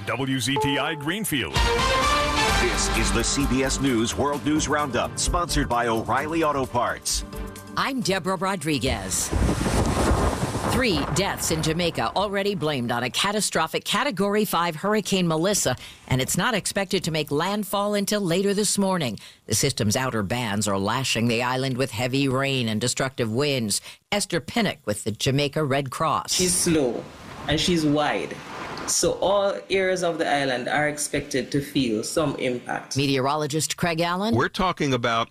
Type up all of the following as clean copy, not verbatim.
WZTI Greenfield. This is the CBS News World News Roundup, sponsored by O'Reilly Auto Parts. I'm Deborah Rodriguez. 3 deaths in Jamaica already blamed on a catastrophic Category 5 Hurricane Melissa, and it's not expected to make landfall until later this morning. The system's outer bands are lashing the island with heavy rain and destructive winds. Esther Pinnock with the Jamaica Red Cross. She's slow and she's wide. So all areas of the island are expected to feel some impact. Meteorologist Craig Allen. We're talking about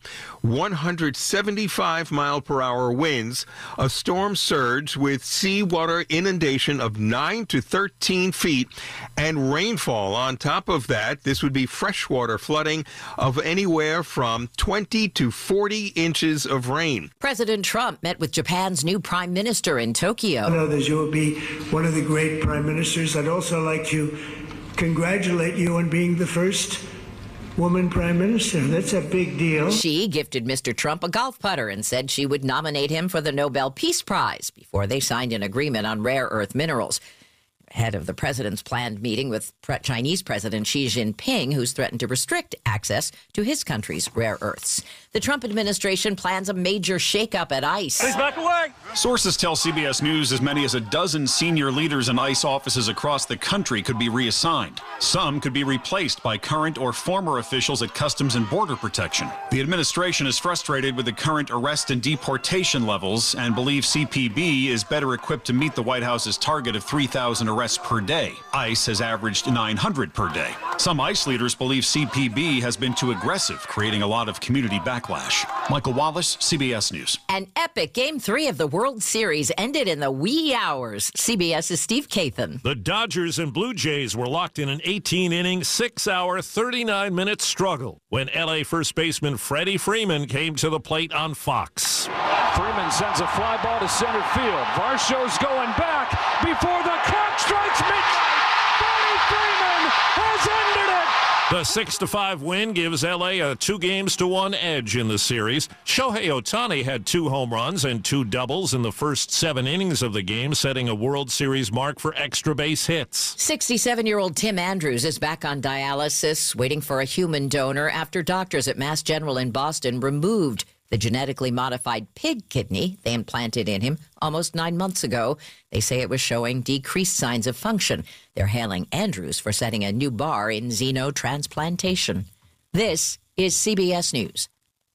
175 mile per hour winds, a storm surge with seawater inundation of 9 to 13 feet, and rainfall on top of that. This would be freshwater flooding of anywhere from 20 to 40 inches of rain. President Trump met with Japan's new prime minister in Tokyo. I know that you will be one of the great prime ministers. I'd also like to congratulate you on being the first woman prime minister. That's a big deal. She gifted Mr. Trump a golf putter and said she would nominate him for the Nobel Peace Prize before they signed an agreement on rare earth minerals. Ahead of the president's planned meeting with Chinese President Xi Jinping, who's threatened to restrict access to his country's rare earths. The Trump administration plans a major shakeup at ICE. Please back away. Sources tell CBS News as many as a dozen senior leaders in ICE offices across the country could be reassigned. Some could be replaced by current or former officials at Customs and Border Protection. The administration is frustrated with the current arrest and deportation levels and believes CPB is better equipped to meet the White House's target of 3,000 arrests per day. ICE has averaged 900 per day. Some ICE leaders believe CPB has been too aggressive, creating a lot of community backlash. Michael Wallace, CBS News. An epic Game 3 of the World Series ended in the wee hours. CBS's Steve Kathan. The Dodgers and Blue Jays were locked in an 18-inning, 6-hour, 39-minute struggle when L.A. first baseman Freddie Freeman came to the plate on Fox. Freeman sends a fly ball to center field. Varsho's going back before the clock strikes midnight. Freddie Freeman has ended it. The 6-5 win gives L.A. a 2-1 edge in the series. Shohei Ohtani had 2 home runs and 2 doubles in the first 7 innings of the game, setting a World Series mark for extra base hits. 67-year-old Tim Andrews is back on dialysis, waiting for a human donor after doctors at Mass General in Boston removed the genetically modified pig kidney they implanted in him almost 9 months ago. They say it was showing decreased signs of function. They're hailing Andrews for setting a new bar in xenotransplantation. This is CBS News.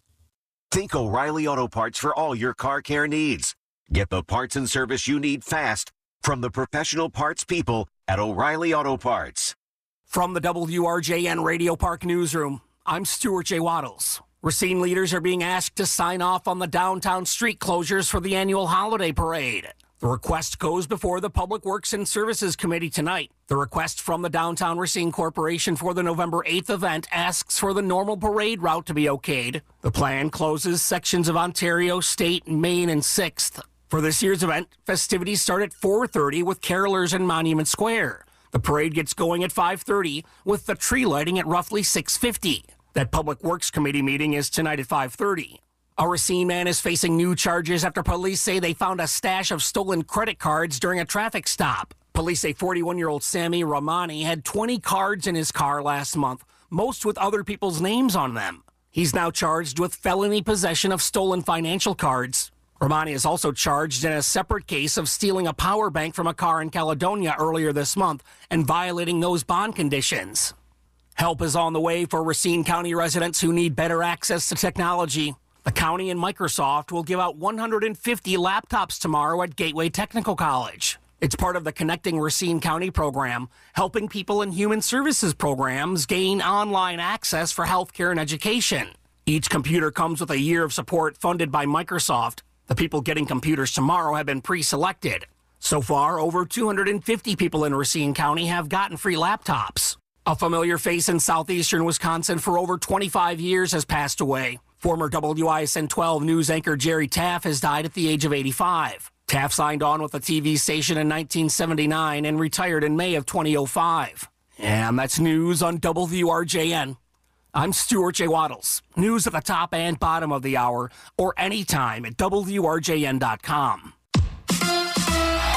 Think O'Reilly Auto Parts for all your car care needs. Get the parts and service you need fast from the professional parts people at O'Reilly Auto Parts. From the WRJN Radio Park Newsroom, I'm Stuart J. Waddles. Racine leaders are being asked to sign off on the downtown street closures for the annual holiday parade. The request goes before the Public Works and Services Committee tonight. The request from the Downtown Racine Corporation for the November 8th event asks for the normal parade route to be okayed. The plan closes sections of Ontario, State, Maine, and 6th. For this year's event, festivities start at 4:30 with carolers in Monument Square. The parade gets going at 5:30 with the tree lighting at roughly 6:50. That Public Works Committee meeting is tonight at 5:30. A Racine man is facing new charges after police say they found a stash of stolen credit cards during a traffic stop. Police say 41-year-old Sammy Romani had 20 cards in his car last month, most with other people's names on them. He's now charged with felony possession of stolen financial cards. Romani is also charged in a separate case of stealing a power bank from a car in Caledonia earlier this month and violating those bond conditions. Help is on the way for Racine County residents who need better access to technology. The county and Microsoft will give out 150 laptops tomorrow at Gateway Technical College. It's part of the Connecting Racine County program, helping people in human services programs gain online access for healthcare and education. Each computer comes with a year of support funded by Microsoft. The people getting computers tomorrow have been pre-selected. So far, over 250 people in Racine County have gotten free laptops. A familiar face in southeastern Wisconsin for over 25 years has passed away. Former WISN 12 news anchor Jerry Taff has died at the age of 85. Taff signed on with the TV station in 1979 and retired in May of 2005. And that's news on WRJN. I'm Stuart J. Waddles. News at the top and bottom of the hour or anytime at WRJN.com.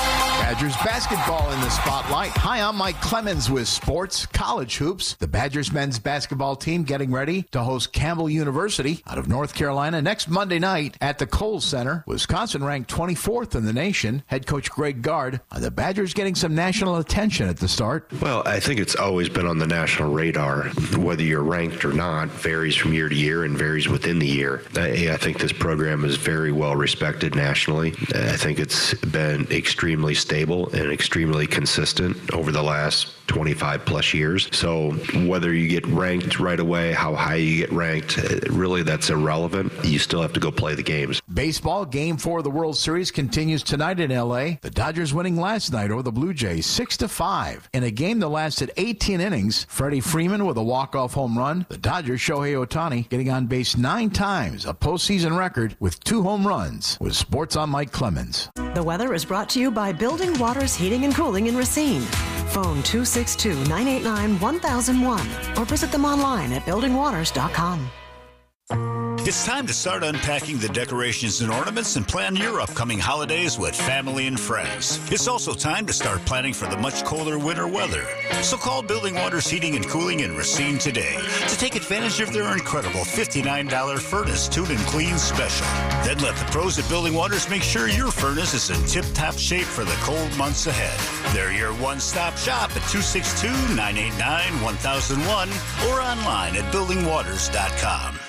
Badgers basketball in the spotlight. Hi, I'm Mike Clemens with Sports College Hoops. The Badgers men's basketball team getting ready to host Campbell University out of North Carolina next Monday night at the Kohl Center. Wisconsin ranked 24th in the nation. Head coach Greg Gard. Are the Badgers getting some national attention at the start? Well, I think it's always been on the national radar. Whether you're ranked or not varies from year to year and varies within the year. I think this program is very well respected nationally. I think it's been extremely stable and extremely consistent over the last 25 plus years. So whether you get ranked right away, how high you get ranked, really that's irrelevant. You still have to go play the games. Baseball, Game 4 of the World Series continues tonight in L.A. The Dodgers winning last night over the Blue Jays 6-5. In a game that lasted 18 innings, Freddie Freeman with a walk-off home run. The Dodgers' Shohei Ohtani getting on base 9 times, a postseason record with 2 home runs. With Sports on Mike Clemens. The weather is brought to you by Building Waters Heating and Cooling in Racine. Phone 262-989-1001 or visit them online at buildingwaters.com. It's time to start unpacking the decorations and ornaments and plan your upcoming holidays with family and friends. It's also time to start planning for the much colder winter weather. So call Building Waters Heating and Cooling in Racine today to take advantage of their incredible $59 furnace tune and clean special. Then let the pros at Building Waters make sure your furnace is in tip-top shape for the cold months ahead. They're your one-stop shop at 262-989-1001 or online at buildingwaters.com.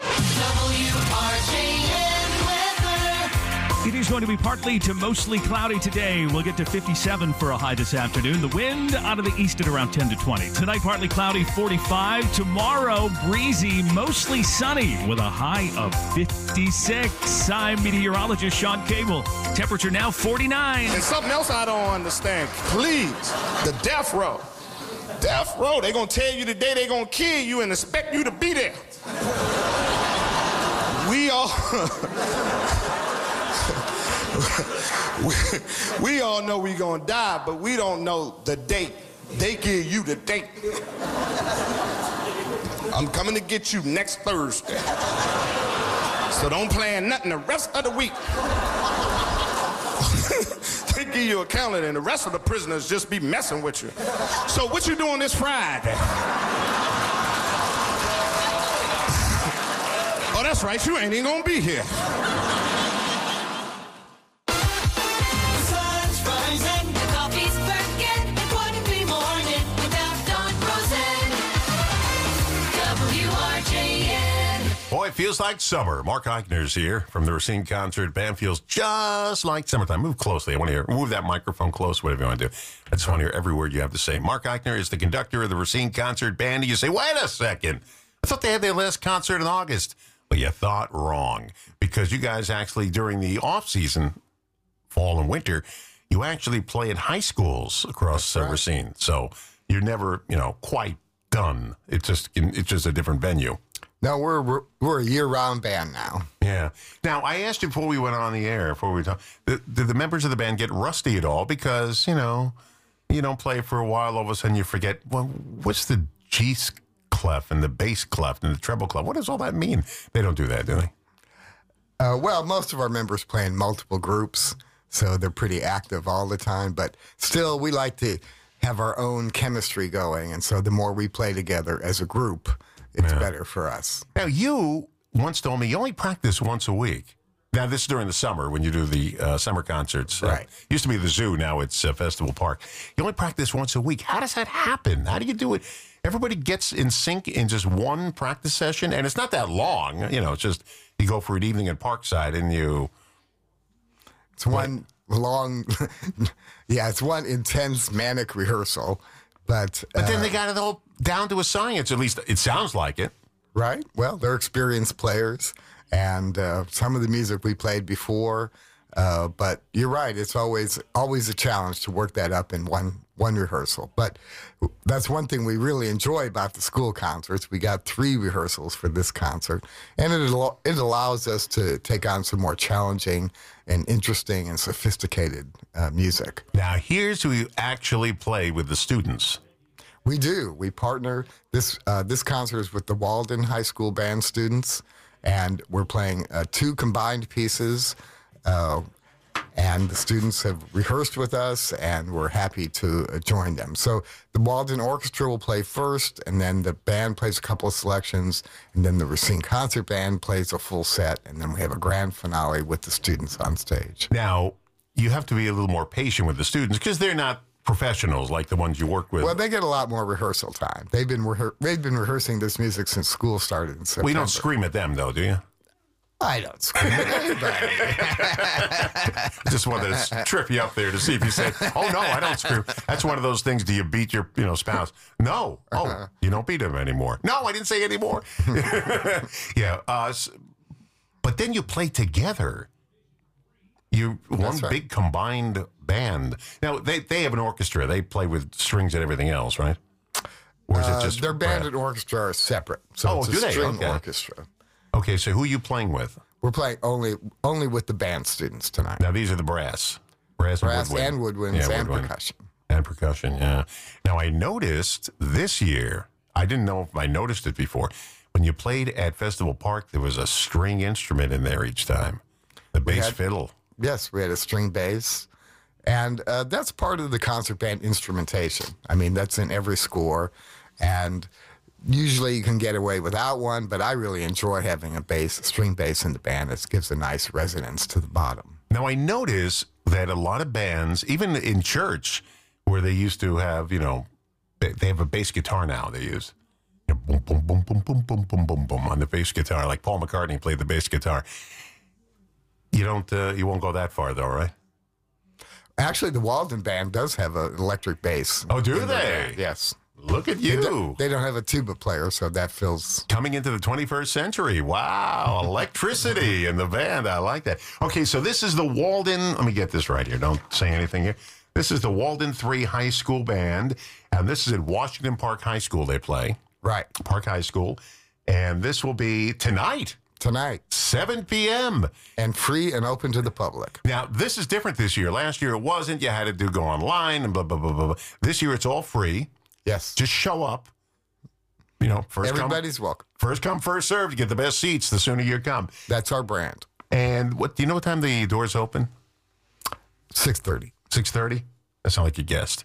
It is going to be partly to mostly cloudy today. We'll get to 57 for a high this afternoon. The wind out of the east at around 10 to 20. Tonight, partly cloudy, 45. Tomorrow, breezy, mostly sunny with a high of 56. I'm meteorologist Sean Cable. Temperature now 49. And something else I don't understand. Please, the death row. Death row, they're going to tell you the day they're going to kill you and expect you to be there. We all know we're going to die, but we don't know the date. They give you the date. I'm coming to get you next Thursday. So don't plan nothing the rest of the week. They give you a calendar and the rest of the prisoners just be messing with you. So what you doing this Friday? Oh, that's right, you ain't even gonna be here. Boy, it feels like summer. Mark Eichner's here from the Racine Concert Band. Feels just like summertime. Move closely. I want to hear. Move that microphone close, whatever you want to do. I just want to hear every word you have to say. Mark Eichner is the conductor of the Racine Concert Band. And you say, wait a second. I thought they had their last concert in August. But you thought wrong. Because you guys actually, during the off-season, fall and winter, you actually play in high schools across Racine. So you're never, quite done. It's just a different venue. No, we're a year-round band now. Yeah. Now, I asked you before we went on the air, before we talked, did the members of the band get rusty at all? Because, you don't play for a while, all of a sudden you forget, well, what's the G clef and the bass clef and the treble clef? What does all that mean? They don't do that, do they? Well, most of our members play in multiple groups, so they're pretty active all the time. But still, we like to have our own chemistry going, and so the more we play together as a group, it's better for us. Now, you once told me you only practice once a week. Now, this is during the summer when you do the summer concerts. Right. Used to be the zoo, now it's Festival Park. You only practice once a week. How does that happen? How do you do it? Everybody gets in sync in just one practice session, and it's not that long. It's just you go for an evening at Parkside and you... It's one long... it's one intense manic rehearsal. But then they got it all down to a science, at least it sounds like it. Right. Well, they're experienced players, and some of the music we played before. But you're right. It's always a challenge to work that up in one rehearsal. But that's one thing we really enjoy about the school concerts. We got 3 rehearsals for this concert, and it allows us to take on some more challenging and interesting and sophisticated music. Now, here's who you actually play with the students. We do. We partner. This concert is with the Walden High School band students, and we're playing 2 combined pieces. And the students have rehearsed with us, and we're happy to join them. So the Walden Orchestra will play first, and then the band plays a couple of selections, and then the Racine Concert Band plays a full set, and then we have a grand finale with the students on stage. Now, you have to be a little more patient with the students because they're not professionals like the ones you work with. Well, they get a lot more rehearsal time. They've been rehearsing this music since school started in September. Well, you don't scream at them, though, do you? I don't scream at anybody. Just wanted to trip you up there to see if you said, "Oh no, I don't scream." That's one of those things. Do you beat your spouse? No. Oh, you don't beat him anymore. No, I didn't say anymore. Yeah. But then you play together. You one big combined band. Now they have an orchestra. They play with strings and everything else, right? Or is it just their band and orchestra are separate? So it's a string orchestra. Okay, so who are you playing with? We're playing only with the band students tonight. Now these are the brass and woodwinds and percussion. And percussion, yeah. Now I noticed this year, I didn't know if I noticed it before, when you played at Festival Park, there was a string instrument in there each time, the bass fiddle. Yes, we had a string bass, and that's part of the concert band instrumentation. I mean, that's in every score, and usually you can get away without one, but I really enjoy having a string bass in the band. It gives a nice resonance to the bottom. Now, I notice that a lot of bands, even in church, where they used to have, they have a bass guitar now they use. Boom, boom, boom, boom, boom, boom, boom, boom, boom on the bass guitar, like Paul McCartney played the bass guitar. You won't go that far, though, right? Actually, the Walden Band does have an electric bass. Oh, do they? Yes. Look at you. They don't have a tuba player, so that feels... Coming into the 21st century. Wow. Electricity in the band. I like that. Okay, so this is the Walden... Let me get this right here. Don't say anything here. This is the Walden 3 High School Band, and this is at Washington Park High School they play. Right. Park High School. And this will be tonight. 7 p.m. And free and open to the public. Now, this is different this year. Last year it wasn't. You had to go online and blah, blah, blah, blah. This year it's all free. Yes. Just show up. Everybody's welcome. First come, first served. You get the best seats the sooner you come. That's our brand. And do you know what time the doors open? 6:30. 6:30? That sounds like you guessed.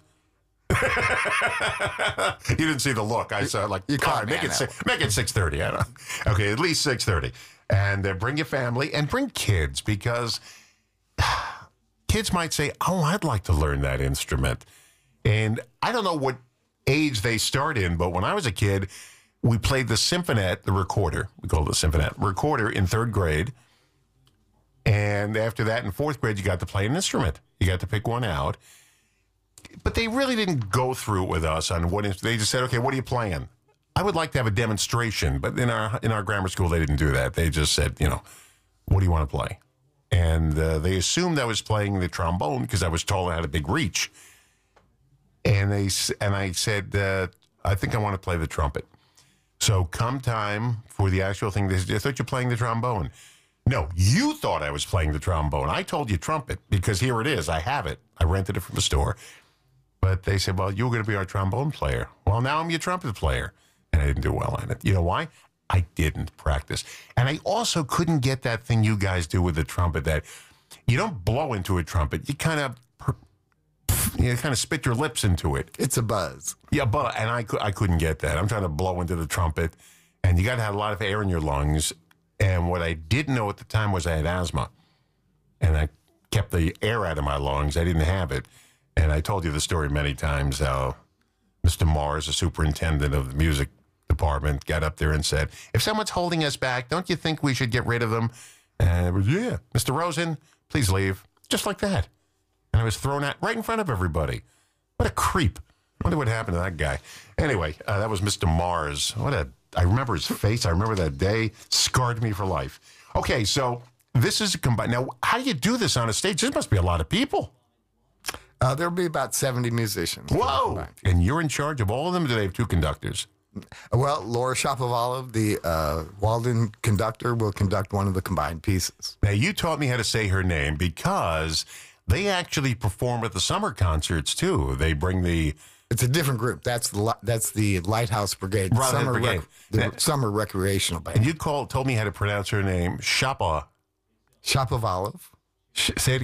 You didn't see the look. I saw like, make it 6:30. I don't. Okay, at least 6:30. And bring your family and bring kids, because kids might say, "Oh, I'd like to learn that instrument." And I don't know what age they start in, but when I was a kid, we played the Symphonette, the recorder. We called it the Symphonette recorder in 3rd grade. And after that, in 4th grade, you got to play an instrument. You got to pick one out. But they really didn't go through it with us on what they just said, "Okay, what are you playing?" I would like to have a demonstration, but in our grammar school, they didn't do that. They just said, "What do you want to play?" And they assumed I was playing the trombone because I was told I had a big reach. And I said, "I think I want to play the trumpet." So come time for the actual thing, they said, "I thought you were playing the trombone." No, you thought I was playing the trombone. I told you trumpet because here it is. I have it. I rented it from the store. But they said, "Well, you were going to be our trombone player." Well, now I'm your trumpet player. And I didn't do well on it. You know why? I didn't practice. And I also couldn't get that thing you guys do with the trumpet, that you don't blow into a trumpet. You kind of spit your lips into it. It's a buzz. Yeah, and I couldn't get that. I'm trying to blow into the trumpet, and you got to have a lot of air in your lungs. And what I didn't know at the time was I had asthma. And I kept the air out of my lungs. I didn't have it. And I told you the story many times how Mr. Mars, the superintendent of the music department, got up there and said, "If someone's holding us back, don't you think we should get rid of them?" And I was, "Yeah, Mr. Rosen, please leave." Just like that. And I was thrown out right in front of everybody. What a creep. I wonder what happened to that guy. Anyway, that was Mr. Mars. I remember his face. I remember that day. Scarred me for life. Okay, so this is a combined. Now, how do you do this on a stage? This must be a lot of people. There'll be about 70 musicians. Whoa! And you're in charge of all of them? Or do they have 2 conductors? Well, Laura Shapovalov, the Walden conductor, will conduct one of the combined pieces. Now, you taught me how to say her name because they actually perform at the summer concerts, too. They bring the... It's a different group. That's the Lighthouse Brigade, the summer recreational band. And you told me how to pronounce her name, Shapovalov. Shapovalov. Say it again?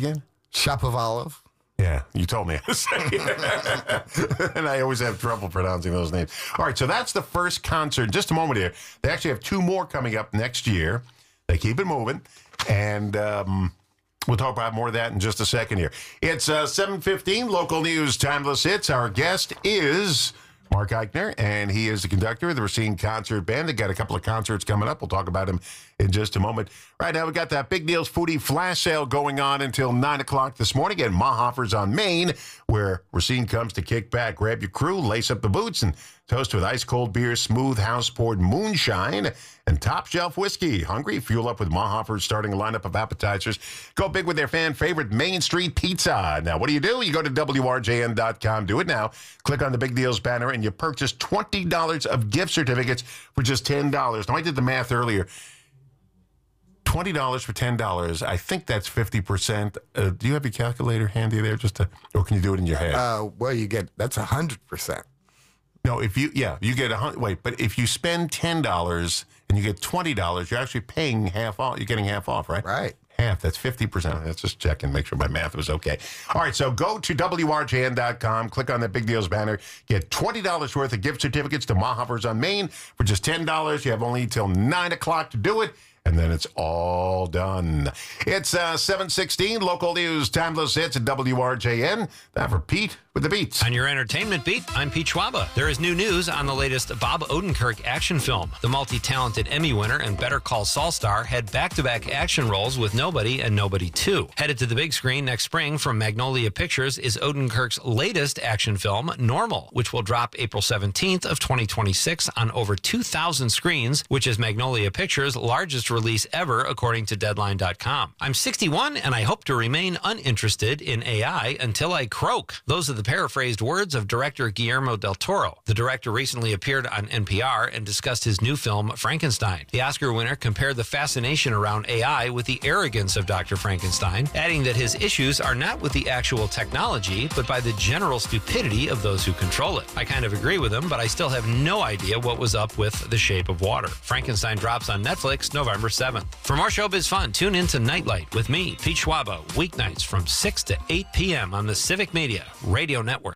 Shapovalov. Yeah, you told me. And I always have trouble pronouncing those names. All right, so that's the first concert. In just a moment here. They actually have 2 more coming up next year. They keep it moving. And we'll talk about more of that in just a second here. It's 7:15, local news, timeless hits. Our guest is Mark Eichner, and he is the conductor of the Racine Concert Band. They got a couple of concerts coming up. We'll talk about him in just a moment. Right now, we got that Big Deals Foodie Flash Sale going on until 9 o'clock this morning at Mahoffers on Main, where Racine comes to kick back, grab your crew, lace up the boots, and toast with ice-cold beer, smooth house-poured moonshine, and top-shelf whiskey. Hungry? Fuel up with Mahoffers' starting lineup of appetizers. Go big with their fan-favorite Main Street Pizza. Now, what do? You go to WRJN.com. Do it now. Click on the Big Deals banner, and you purchase $20 of gift certificates for just $10. Now, I did the math earlier. $20 for $10. I think that's 50%. Do you have your calculator handy there, or can you do it in your head? Well, that's 100%. No, you get but if you spend $10 and you get $20, you're actually paying half off. You're getting half off, right? Right. Half. That's 50%. Let's just check and make sure my math was okay. All right, so go to WRJN.com, click on the Big Deals banner, get $20 worth of gift certificates to Mahoffers on Main for just $10. You have only till 9 o'clock to do it. And then it's all done. It's 7:16, local news, timeless hits at WRJN. Time for Pete with the beats. On your entertainment beat, I'm Pete Schwaba. There is new news on the latest Bob Odenkirk action film. The multi-talented Emmy winner and Better Call Saul star had back-to-back action roles with Nobody and Nobody 2. Headed to the big screen next spring from Magnolia Pictures is Odenkirk's latest action film, Normal, which will drop April 17th of 2026 on over 2,000 screens, which is Magnolia Pictures' largest release ever, according to Deadline.com. I'm 61 and I hope to remain uninterested in AI until I croak. Those are the paraphrased words of director Guillermo del Toro. The director recently appeared on NPR and discussed his new film, Frankenstein. The Oscar winner compared the fascination around AI with the arrogance of Dr. Frankenstein, adding that his issues are not with the actual technology, but by the general stupidity of those who control it. I kind of agree with him, but I still have no idea what was up with The Shape of Water. Frankenstein drops on Netflix November 7th. For more showbiz fun, tune in to Nightlight with me, Pete Schwaba, weeknights from 6 to 8 p.m. on the Civic Media Radio Network.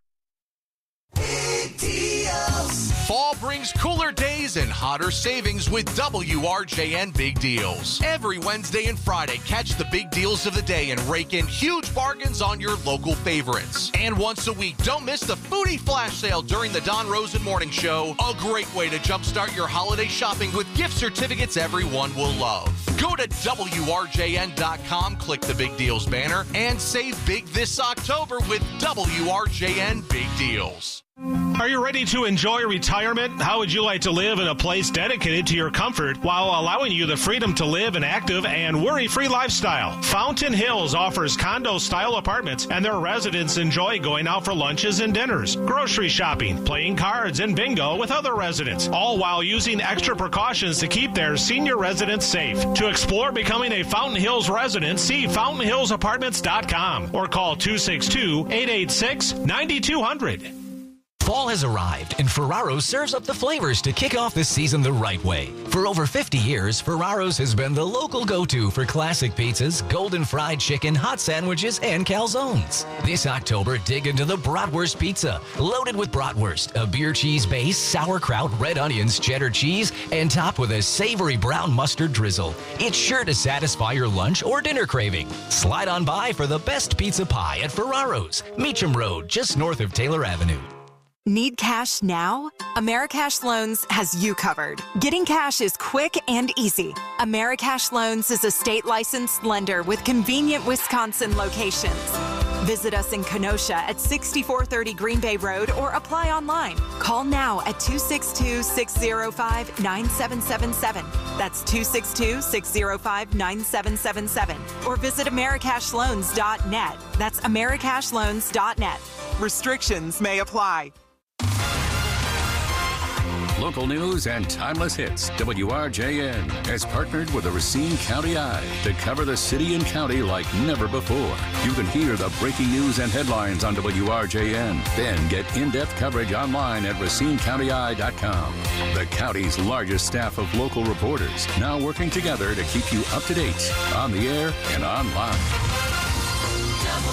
Big deals. Fall brings cooler days and hotter savings with WRJN Big Deals. Every Wednesday and Friday, catch the big deals of the day and rake in huge bargains on your local favorites. And once a week, don't miss the Foodie Flash Sale during the Don Rosen Morning Show. A great way to jumpstart your holiday shopping with gift certificates everyone will love. Go to WRJN.com, click the Big Deals banner, and save big this October with WRJN Big Deals. Are you ready to enjoy retirement? How would you like to live in a place dedicated to your comfort while allowing you the freedom to live an active and worry-free lifestyle? Fountain Hills offers condo-style apartments, and their residents enjoy going out for lunches and dinners, grocery shopping, playing cards, and bingo with other residents, all while using extra precautions to keep their senior residents safe. To explore becoming a Fountain Hills resident, see fountainhillsapartments.com or call 262-886-9200. Fall has arrived, and Ferraro's serves up the flavors to kick off the season the right way. For over 50 years, Ferraro's has been the local go-to for classic pizzas, golden fried chicken, hot sandwiches, and calzones. This October, dig into the Bratwurst Pizza, loaded with bratwurst, a beer cheese base, sauerkraut, red onions, cheddar cheese, and topped with a savory brown mustard drizzle. It's sure to satisfy your lunch or dinner craving. Slide on by for the best pizza pie at Ferraro's, Meacham Road, just north of Taylor Avenue. Need cash now? Americash Loans has you covered. Getting cash is quick and easy. Americash Loans is a state-licensed lender with convenient Wisconsin locations. Visit us in Kenosha at 6430 Green Bay Road or apply online. Call now at 262-605-9777. That's 262-605-9777. Or visit americashloans.net. That's americashloans.net. Restrictions may apply. Local news and timeless hits. WRJN has partnered with the Racine County Eye to cover the city and county like never before. You can hear the breaking news and headlines on WRJN. Then get in-depth coverage online at RacineCountyEye.com. The county's largest staff of local reporters now working together to keep you up to date on the air and online.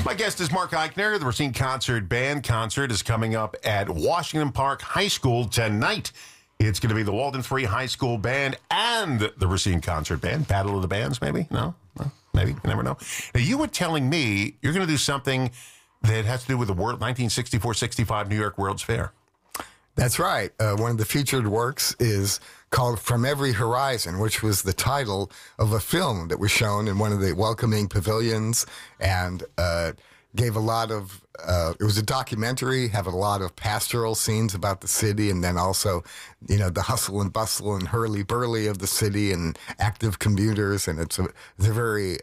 My guest is Mark Eichner. The Racine Concert Band concert is coming up at Washington Park High School tonight. It's going to be the Walden Free High School Band and the Racine Concert Band. Battle of the Bands, maybe? No? Maybe. You never know. Now, you were telling me you're going to do something that has to do with the 1964-65 New York World's Fair. That's right. One of the featured works is called From Every Horizon, which was the title of a film that was shown in one of the welcoming pavilions and gave a lot of, it was a documentary, have a lot of pastoral scenes about the city, and then also, the hustle and bustle and hurly-burly of the city and active commuters, and it's a very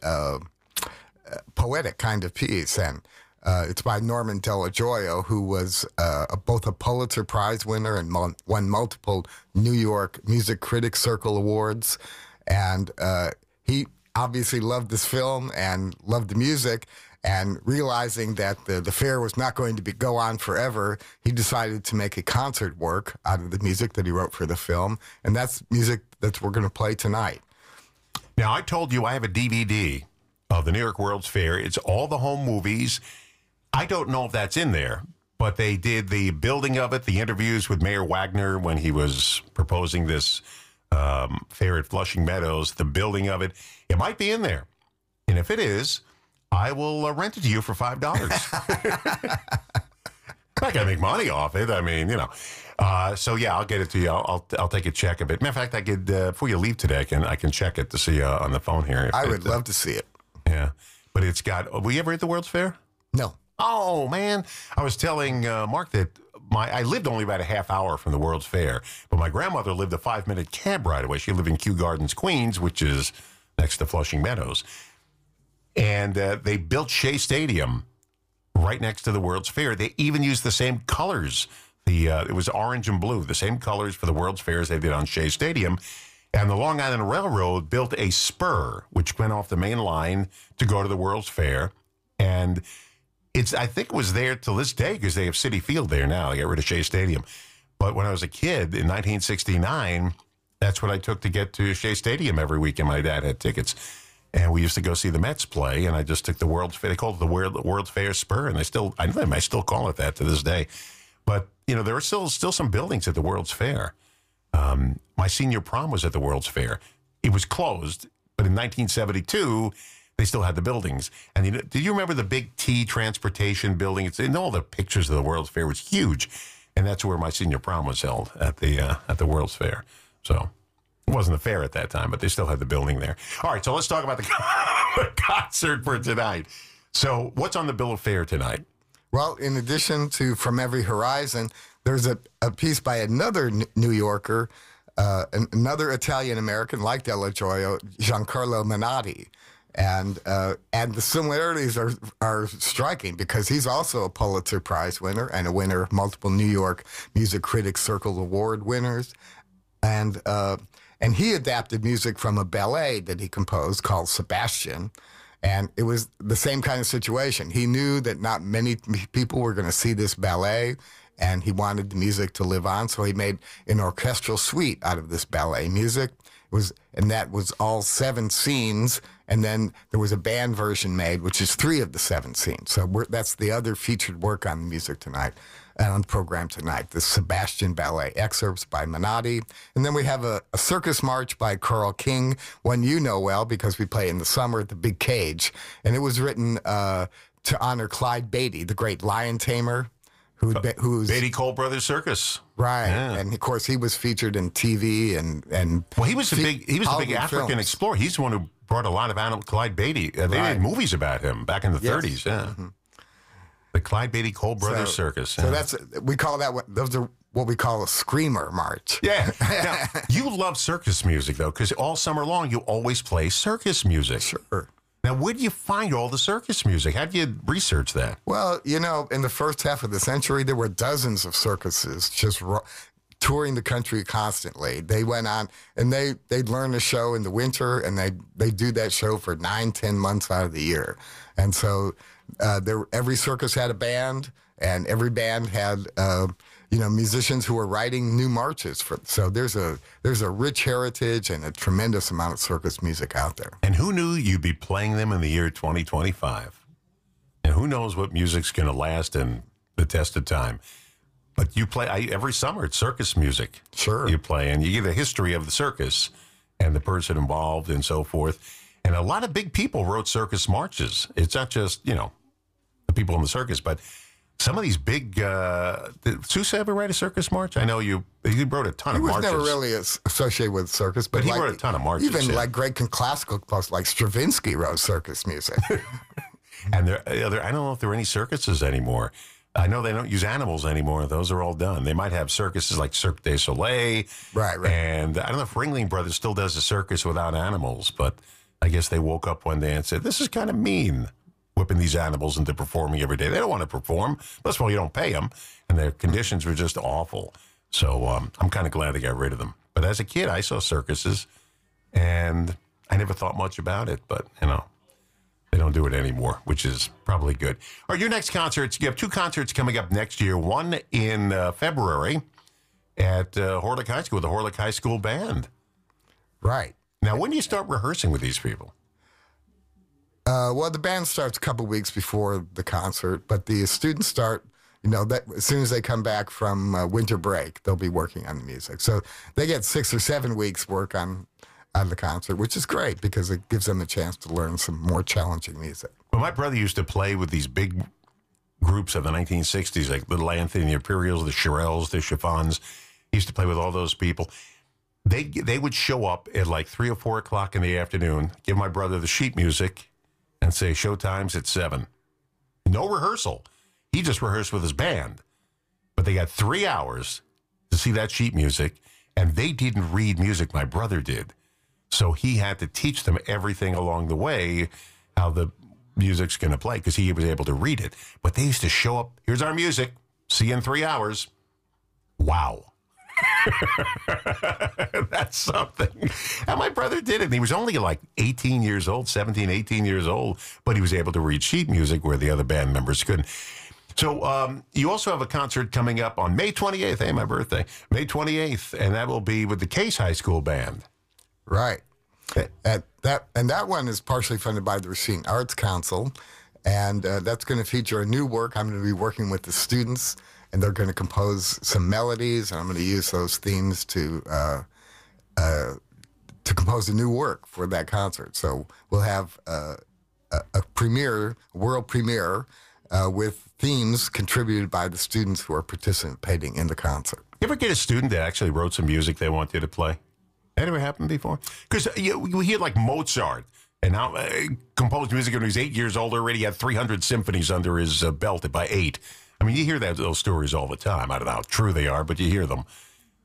poetic kind of piece, and it's by Norman Delajoyo, who was both a Pulitzer Prize winner and won multiple New York Music Critics Circle Awards. And he obviously loved this film and loved the music. And realizing that the fair was not going to go on forever, he decided to make a concert work out of the music that he wrote for the film. And that's music that we're going to play tonight. Now, I told you I have a DVD of the New York World's Fair. It's all the home movies. I don't know if that's in there, but they did the building of it, the interviews with Mayor Wagner when he was proposing this fair at Flushing Meadows, the building of it. It might be in there. And if it is, I will rent it to you for $5. I got to make money off it. I mean, So, yeah, I'll get it to you. I'll take a check of it. Matter of fact, I could, before you leave today, I can check it to see on the phone here. I would love to see it. Yeah. But it's got, were you ever at the World's Fair? No. Oh, man. I was telling Mark that I lived only about a half hour from the World's Fair, but my grandmother lived a 5-minute cab ride away. She lived in Kew Gardens, Queens, which is next to Flushing Meadows. And they built Shea Stadium right next to the World's Fair. They even used the same colors. It was orange and blue, the same colors for the World's Fair as they did on Shea Stadium. And the Long Island Railroad built a spur, which went off the main line to go to the World's Fair. And I think it was there till this day because they have Citi Field there now. They got rid of Shea Stadium. But when I was a kid in 1969, that's what I took to get to Shea Stadium every weekend. My dad had tickets. And we used to go see the Mets play, and I just took the World's Fair. They called it the World's Fair Spur, and I still call it that to this day. But, there are still some buildings at the World's Fair. My senior prom was at the World's Fair. It was closed, but in 1972, they still had the buildings. And do you remember the big T transportation building? It's in all the pictures of the World's Fair. It was huge. And that's where my senior prom was held, at the World's Fair. So it wasn't a fair at that time, but they still had the building there. All right, so let's talk about the concert for tonight. So what's on the bill of fare tonight? Well, in addition to From Every Horizon, there's a piece by another New Yorker, another Italian-American like Delajoyo, Giancarlo Menotti. And the similarities are striking because he's also a Pulitzer Prize winner and a winner of multiple New York Music Critics Circle Award winners. And he adapted music from a ballet that he composed called Sebastian. And it was the same kind of situation. He knew that not many people were going to see this ballet, and he wanted the music to live on, so he made an orchestral suite out of this ballet music. And that was all 7 scenes, and then there was a band version made, which is 3 of the 7 scenes. So that's the other featured work on the music tonight, on the program tonight, the Sebastian Ballet excerpts by Menotti. And then we have a circus march by Carl King, one you know well because we play in the summer at the Big Cage. And it was written to honor Clyde Beatty, the great lion tamer. Who's Beatty Cole Brothers Circus, right? Yeah. And of course, he was featured in TV and well, he was a big African films. Explorer. He's the one who brought a lot of animals. Clyde Beatty. They did movies about him back in the 30s. Yeah, mm-hmm. The Clyde Beatty Cole Brothers Circus. Yeah. So we call that those are what we call a screamer march. Yeah. Now, you love circus music though, because all summer long you always play circus music. Sure. Now, where do you find all the circus music? How do you research that? Well, in the first half of the century, there were dozens of circuses just touring the country constantly. They went on, and they'd learn a show in the winter, and they do that show for 9-10 months out of the year. And so every circus had a band, and every band had musicians who were writing new marches. So there's a rich heritage and a tremendous amount of circus music out there. And who knew you'd be playing them in the year 2025? And who knows what music's going to last in the test of time. But you play every summer. It's circus music. Sure. You play, and you get a history of the circus and the person involved and so forth. And a lot of big people wrote circus marches. It's not just, the people in the circus, but some of these big, did Sousa ever write a circus march? I know he wrote a ton of marches. He was never really associated with circus. But he wrote a ton of marches. Even like great classical composers like Stravinsky wrote circus music. And I don't know if there are any circuses anymore. I know they don't use animals anymore. Those are all done. They might have circuses like Cirque du Soleil. Right. And I don't know if Ringling Brothers still does a circus without animals, but I guess they woke up one day and said, this is kind of mean, whipping these animals into performing every day. They don't want to perform. First of all, you don't pay them, and their conditions were just awful. So I'm kind of glad they got rid of them. But as a kid, I saw circuses, and I never thought much about it, but, they don't do it anymore, which is probably good. All right, your next concerts, you have 2 concerts coming up next year. One in February at Horlick High School, the Horlick High School Band. Right. Now, when do you start rehearsing with these people? Well, the band starts a couple weeks before the concert, but the students start, as soon as they come back from winter break, they'll be working on the music. So they get 6 or 7 weeks work on the concert, which is great because it gives them a chance to learn some more challenging music. Well, my brother used to play with these big groups of the 1960s, like Little Anthony, the Imperials, the Shirelles, the Chiffons. He used to play with all those people. They would show up at like 3 or 4 o'clock in the afternoon, give my brother the sheet music, and say, showtime's at 7. No rehearsal. He just rehearsed with his band. But they got 3 hours to see that sheet music, and they didn't read music. My brother did. So he had to teach them everything along the way, how the music's going to play, because he was able to read it. But they used to show up, here's our music, see you in 3 hours. Wow. That's something. And my brother did it. And he was only like 18 years old, 17, 18 years old, but he was able to read sheet music where the other band members couldn't. So you also have a concert coming up on May 28th, hey, my birthday, May 28th, and that will be with the Case High School Band. Right. That one is partially funded by the Racine Arts Council, and that's going to feature a new work. I'm going to be working with the students, and they're going to compose some melodies, and I'm going to use those themes to compose a new work for that concert. So we'll have a world premiere, with themes contributed by the students who are participating in the concert. You ever get a student that actually wrote some music they want you to play? That ever happened before? Because you hear like Mozart, and now composed music when he was 8 years old, already had 300 symphonies under his belt by 8. I mean, you hear those stories all the time. I don't know how true they are, but you hear them.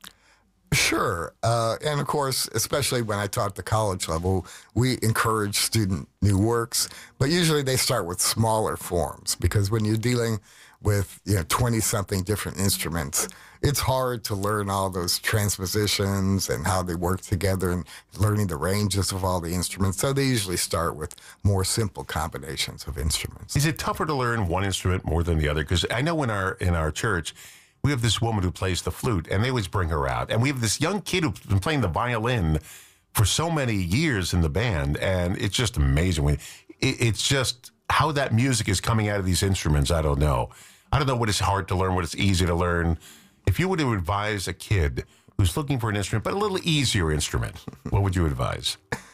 Sure. And, of course, especially when I taught at the college level, we encourage student new works, but usually they start with smaller forms because when you're dealing with 20-something different instruments, it's hard to learn all those transpositions and how they work together and learning the ranges of all the instruments. So they usually start with more simple combinations of instruments. Is it tougher to learn one instrument more than the other? Because I know in our church, we have this woman who plays the flute, and they always bring her out. And we have this young kid who's been playing the violin for so many years in the band, and it's just amazing. It's just how that music is coming out of these instruments, I don't know. I don't know what is hard to learn, what is easy to learn. If you were to advise a kid who's looking for an instrument, but a little easier instrument, what would you advise?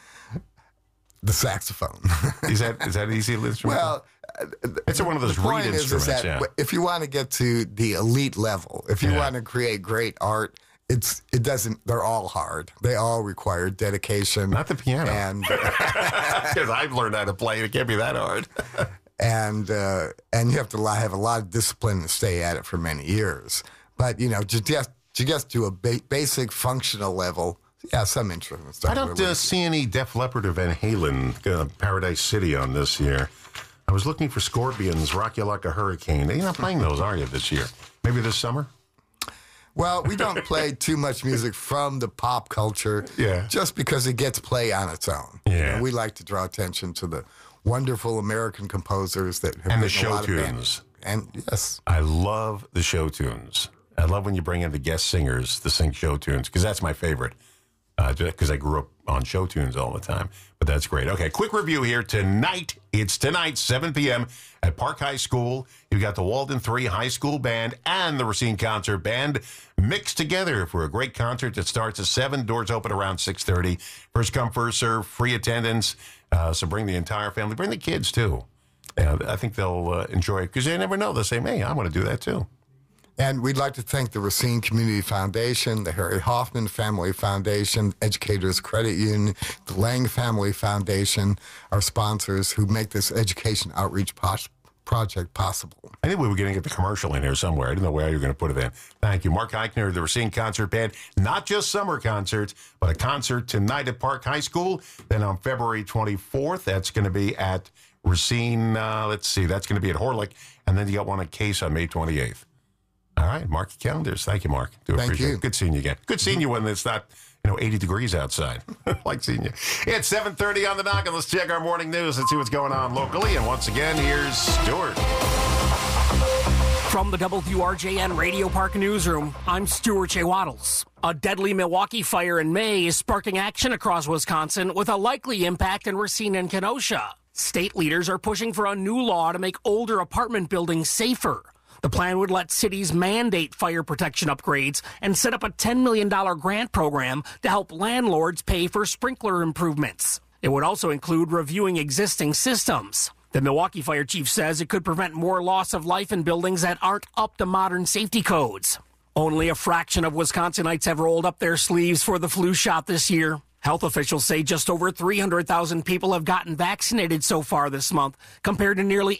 The saxophone. Is that an easy instrument? Well, it's one of those reed instruments. Is that if you want to get to the elite level, if you want to create great art, they're all hard. They all require dedication. Not the piano. And because I've learned how to play, it can't be that hard. and you have to have a lot of discipline to stay at it for many years. But to get to a basic functional level, some instruments. I don't see any Def Leppard or Van Halen Paradise City on this year. I was looking for Scorpions, Rock You Like a Hurricane. You're not playing those, are you, this year? Maybe this summer? Well, we don't play too much music from the pop culture just because it gets play on its own. Yeah. We like to draw attention to the wonderful American composers that have and the written show a lot of tunes. And yes. I love the show tunes. I love when you bring in the guest singers to sing show tunes because that's my favorite. because I grew up on show tunes all the time. But that's great. Okay, quick review here. Tonight, 7 p.m. at Park High School. You've got the Walden 3 High School Band and the Racine Concert Band mixed together for a great concert that starts at 7. Doors open around 6:30. First come, first serve, free attendance. So bring the entire family. Bring the kids, too. I think they'll enjoy it because they never know. They'll say, hey, I want to do that, too. And we'd like to thank the Racine Community Foundation, the Harry Hoffman Family Foundation, Educators Credit Union, the Lang Family Foundation, our sponsors who make this education outreach project possible. I think we were going to get the commercial in here somewhere. I didn't know where you were going to put it in. Thank you. Mark Eichner, the Racine Concert Band. Not just summer concerts, but a concert tonight at Park High School. Then on February 24th, that's going to be at Racine, that's going to be at Horlick. And then you got one at Case on May 28th. All right, mark your calendars. Thank you, Mark. Thank you. Good seeing you again. Good seeing you when it's not, 80 degrees outside. Like seeing you. It's 7:30 on the dock, and let's check our morning news and see what's going on locally. And once again, here's Stuart. From the WRJN Radio Park Newsroom, I'm Stuart J. Waddles. A deadly Milwaukee fire in May is sparking action across Wisconsin with a likely impact in Racine and Kenosha. State leaders are pushing for a new law to make older apartment buildings safer. The plan would let cities mandate fire protection upgrades and set up a $10 million grant program to help landlords pay for sprinkler improvements. It would also include reviewing existing systems. The Milwaukee fire chief says it could prevent more loss of life in buildings that aren't up to modern safety codes. Only a fraction of Wisconsinites have rolled up their sleeves for the flu shot this year. Health officials say just over 300,000 people have gotten vaccinated so far this month, compared to nearly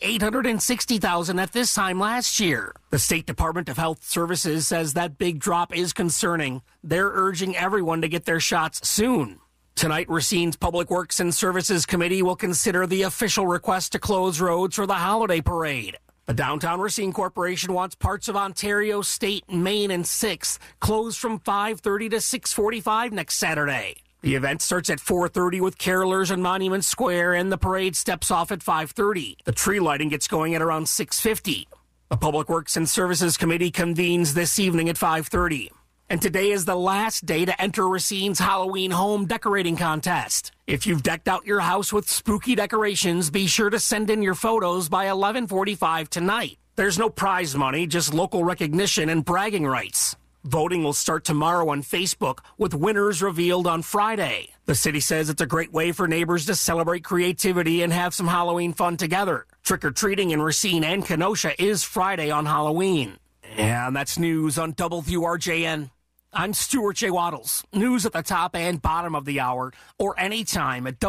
860,000 at this time last year. The State Department of Health Services says that big drop is concerning. They're urging everyone to get their shots soon. Tonight, Racine's Public Works and Services Committee will consider the official request to close roads for the holiday parade. The Downtown Racine Corporation wants parts of Ontario, State, Maine, and 6th closed from 5:30 to 6:45 next Saturday. The event starts at 4:30 with carolers in Monument Square, and the parade steps off at 5:30. The tree lighting gets going at around 6:50. The Public Works and Services Committee convenes this evening at 5:30. And today is the last day to enter Racine's Halloween home decorating contest. If you've decked out your house with spooky decorations, be sure to send in your photos by 11:45 tonight. There's no prize money, just local recognition and bragging rights. Voting will start tomorrow on Facebook, with winners revealed on Friday. The city says it's a great way for neighbors to celebrate creativity and have some Halloween fun together. Trick-or-treating in Racine and Kenosha is Friday on Halloween. And that's news on WRJN. I'm Stuart J. Waddles. News at the top and bottom of the hour, or anytime at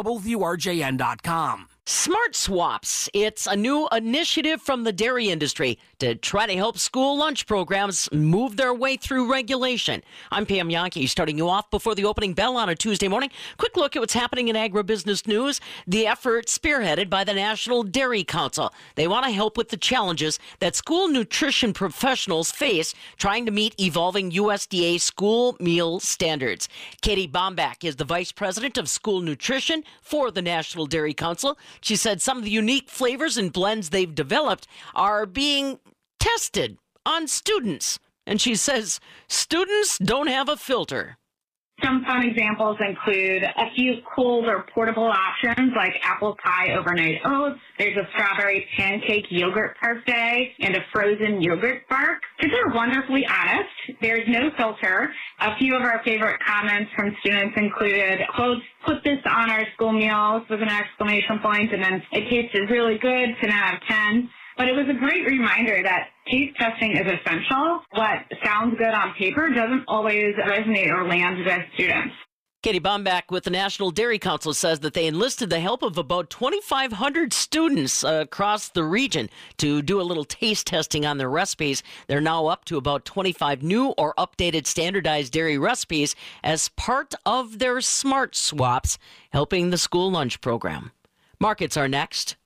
WRJN.com. Smart Swaps. It's a new initiative from the dairy industry to try to help school lunch programs move their way through regulation. I'm Pam Yankee, starting you off before the opening bell on a Tuesday morning. Quick look at what's happening in agribusiness news. The effort spearheaded by the National Dairy Council. They want to help with the challenges that school nutrition professionals face trying to meet evolving USDA school meal standards. Katie Bombach is the Vice President of School Nutrition for the National Dairy Council. She said some of the unique flavors and blends they've developed are being tested on students. And she says students don't have a filter. Some fun examples include a few cool or portable options like apple pie overnight oats. There's a strawberry pancake yogurt parfait and a frozen yogurt bark. Kids are wonderfully honest. There's no filter. A few of our favorite comments from students included, quotes, "Put this on our school meals," with an exclamation point, and then "It tasted really good, 10 out of 10. But it was a great reminder that taste testing is essential. What sounds good on paper doesn't always resonate or land with students. Katie Bombach with the National Dairy Council says that they enlisted the help of about 2,500 students across the region to do a little taste testing on their recipes. They're now up to about 25 new or updated standardized dairy recipes as part of their Smart Swaps, helping the school lunch program. Markets are next.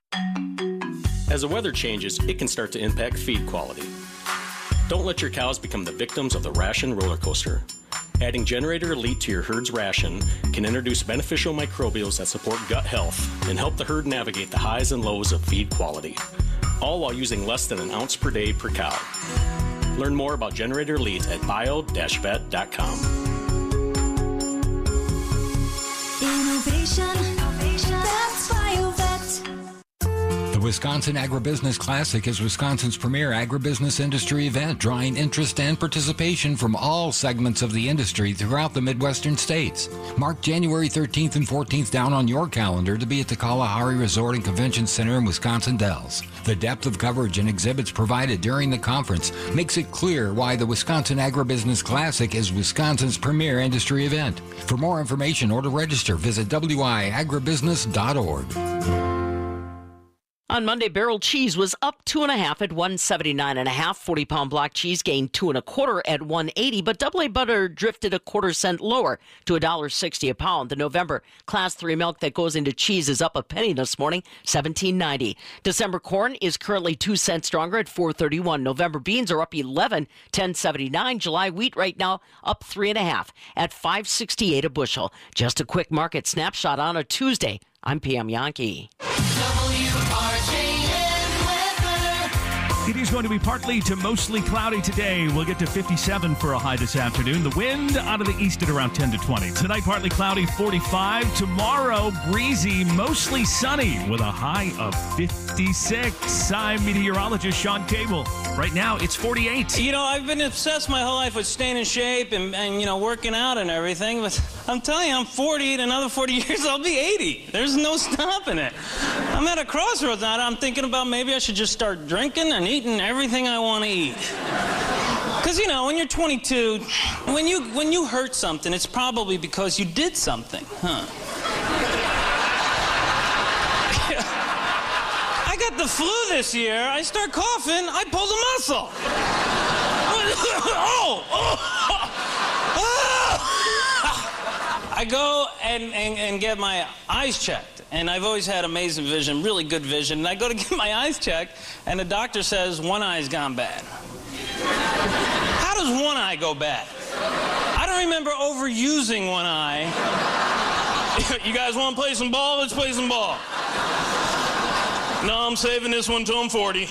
As the weather changes, it can start to impact feed quality. Don't let your cows become the victims of the ration roller coaster. Adding Generator Elite to your herd's ration can introduce beneficial microbials that support gut health and help the herd navigate the highs and lows of feed quality, all while using less than an ounce per day per cow. Learn more about Generator Elite at bio-vet.com. Innovation. That's Biovet. The Wisconsin Agribusiness Classic is Wisconsin's premier agribusiness industry event, drawing interest and participation from all segments of the industry throughout the Midwestern states. Mark January 13th and 14th down on your calendar to be at the Kalahari Resort and Convention Center in Wisconsin Dells. The depth of coverage and exhibits provided during the conference makes it clear why the Wisconsin Agribusiness Classic is Wisconsin's premier industry event. For more information or to register, visit wiagribusiness.org. On Monday, barrel cheese was up 2.5 at $1.79.5. 40-pound block cheese gained 2.25 at $1.80, but AA butter drifted a quarter cent lower to $1.60 a pound. The November Class 3 milk that goes into cheese is up a penny this morning, $17.90. December corn is currently 2 cents stronger at $4.31. November beans are up 11, $10.79. July wheat right now up 3.5 at $5.68 a bushel. Just a quick market snapshot on a Tuesday. I'm Pam Yankee. It is going to be partly to mostly cloudy today. We'll get to 57 for a high this afternoon. The wind out of the east at around 10 to 20. Tonight, partly cloudy, 45. Tomorrow, breezy, mostly sunny with a high of 56. I'm meteorologist Sean Cable. Right now, it's 48. You know, I've been obsessed my whole life with staying in shape and you know, working out and everything. But I'm telling you, I'm 40. In another 40 years, I'll be 80. There's no stopping it. I'm at a crossroads now. I'm thinking about maybe I should just start drinking and eating everything I want to eat. Because, you know, when you're 22, when you hurt something, it's probably because you did something, huh? I got the flu this year. I start coughing, I pulled a muscle. I go and get my eyes checked. And I've always had amazing vision, really good vision. And I go to get my eyes checked, and the doctor says one eye's gone bad. How does one eye go bad? I don't remember overusing one eye. You guys want to play some ball? Let's play some ball. No, I'm saving this one till I'm 40.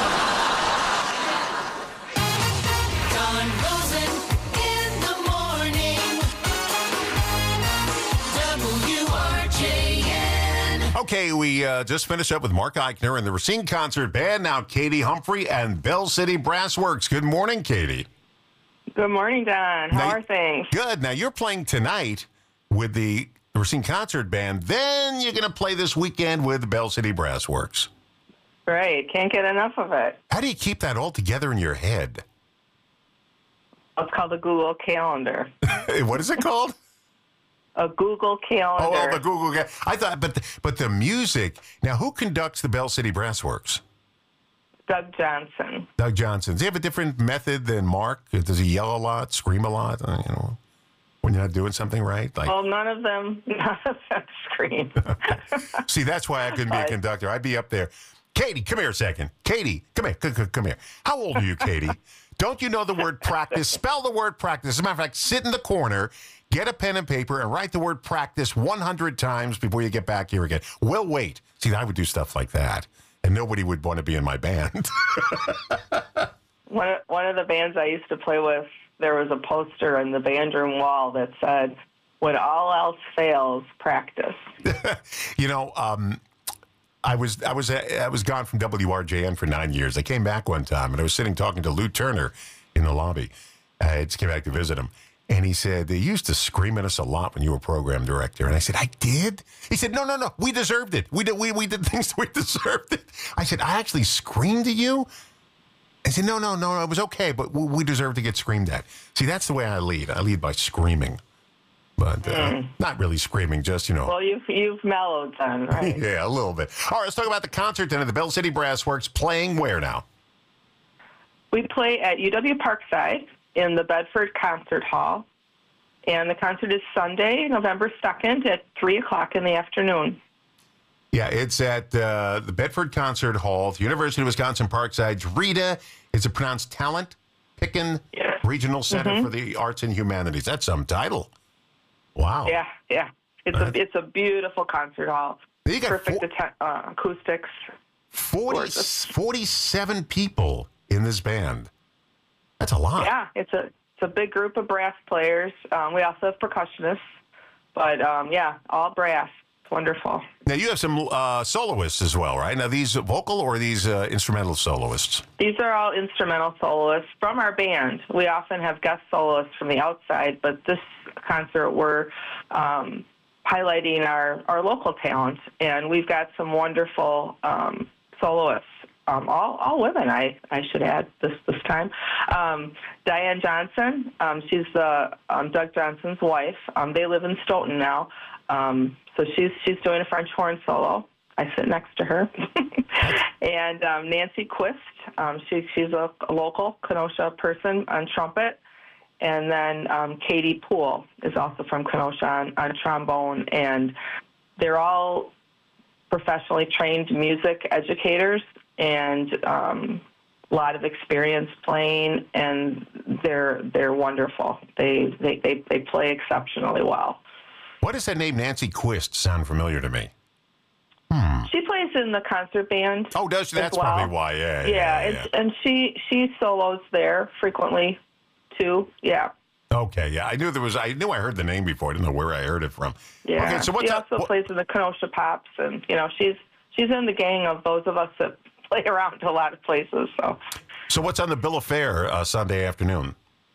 Okay, we just finished up with Mark Eichner and the Racine Concert Band. Now Katie Humphrey and Bell City Brass Works. Good morning, Katie. Good morning, Don. How are things? Good. Now, you're playing tonight with the Racine Concert Band. Then you're going to play this weekend with the Bell City Brass Works. Right. Can't get enough of it. How do you keep that all together in your head? It's called a Google Calendar. What is it called? A Google Calendar. Oh, the Google Calendar. I thought, but the music. Now, who conducts the Bell City Brass Works? Doug Johnson. Doug Johnson. Does he have a different method than Mark? Does he yell a lot, scream a lot? You know, when you're not doing something right? Like, well, none of them scream. See, that's why I couldn't be a conductor. I'd be up there. Katie, come here a second. Katie, come here. Come here. How old are you, Katie? Don't you know the word practice? Spell the word practice. As a matter of fact, sit in the corner, get a pen and paper, and write the word practice 100 times before you get back here again. We'll wait. See, I would do stuff like that, and nobody would want to be in my band. One of the bands I used to play with, there was a poster on the band room wall that said, "When all else fails, practice." You know, I was gone from WRJN for 9 years. I came back one time, and I was sitting talking to Lou Turner in the lobby. I just came back to visit him. And he said, they used to scream at us a lot when you were program director. And I said, I did? He said, no. We deserved it. We did things we deserved it. I said, I actually screamed at you? I said, no, it was okay, but we deserved to get screamed at. See, that's the way I lead. I lead by screaming. But not really screaming, just, you know. Well, you've mellowed then, right? Yeah, a little bit. All right, let's talk about the concert then at the Bell City Brass Works. Playing where now? We play at UW Parkside in the Bedford Concert Hall. And the concert is Sunday, November 2nd at 3 o'clock in the afternoon. Yeah, it's at the Bedford Concert Hall, the University of Wisconsin Parkside's RITA. Is it pronounced Talent Picken Regional Center for the Arts and Humanities? That's some title. Wow. Yeah. It's a beautiful concert hall. You got perfect acoustics. 47 people in this band. That's a lot. Yeah, it's a big group of brass players. We also have percussionists, But, yeah, all brass. It's wonderful. Now, you have some soloists as well, right? Now, these vocal or these instrumental soloists? These are all instrumental soloists from our band. We often have guest soloists from the outside, but this concert we're highlighting our local talent, and we've got some wonderful soloists. All women, I should add this time. Diane Johnson, she's Doug Johnson's wife. They live in Stoughton now, so she's doing a French horn solo. I sit next to her. And Nancy Quist, she's a local Kenosha person on trumpet. And then Katie Poole is also from Kenosha on trombone. And they're all professionally trained music educators and a lot of experience playing, and they're wonderful. They play exceptionally well. What does that name Nancy Quist sound familiar to me? She plays in the concert band. Oh, does she? That's well. probably why. Yeah. And she solos there frequently too. Yeah. Okay, yeah. I knew I heard the name before. I didn't know where I heard it from. Yeah. Okay, so she also plays in the Kenosha Pops, and she's in the gang of those of us that play around a lot of places. So what's on the bill of fare Sunday afternoon?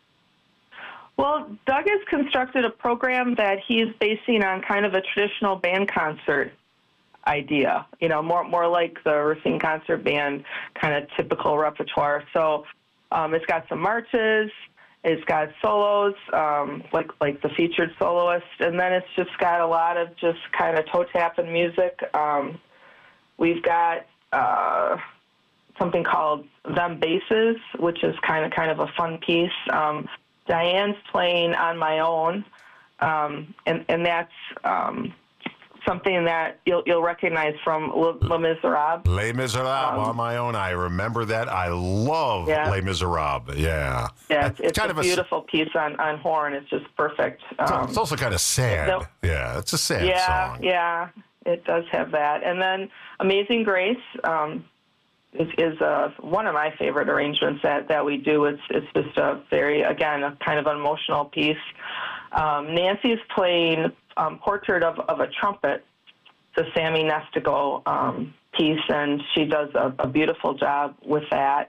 Well, Doug has constructed a program that he's basing on kind of a traditional band concert idea, more like the Racine Concert Band kind of typical repertoire. So it's got some marches, it's got solos, like the featured soloist, and then it's just got a lot of just kind of toe-tapping music. We've got something called Them Basses, which is kind of a fun piece. Diane's playing On My Own, and that's something that you'll recognize from Les Miserables. Les Miserables, On My Own. I remember that. I love Les Miserables. Yeah. Yeah, it's kind of a beautiful piece on horn. It's just perfect. It's also kind of sad. Yeah, it's a sad song. Yeah, it does have that. And then Amazing Grace is one of my favorite arrangements that we do. It's just a very, again, a kind of an emotional piece. Nancy's playing Portrait of a Trumpet, the Sammy Nestigo piece, and she does a beautiful job with that.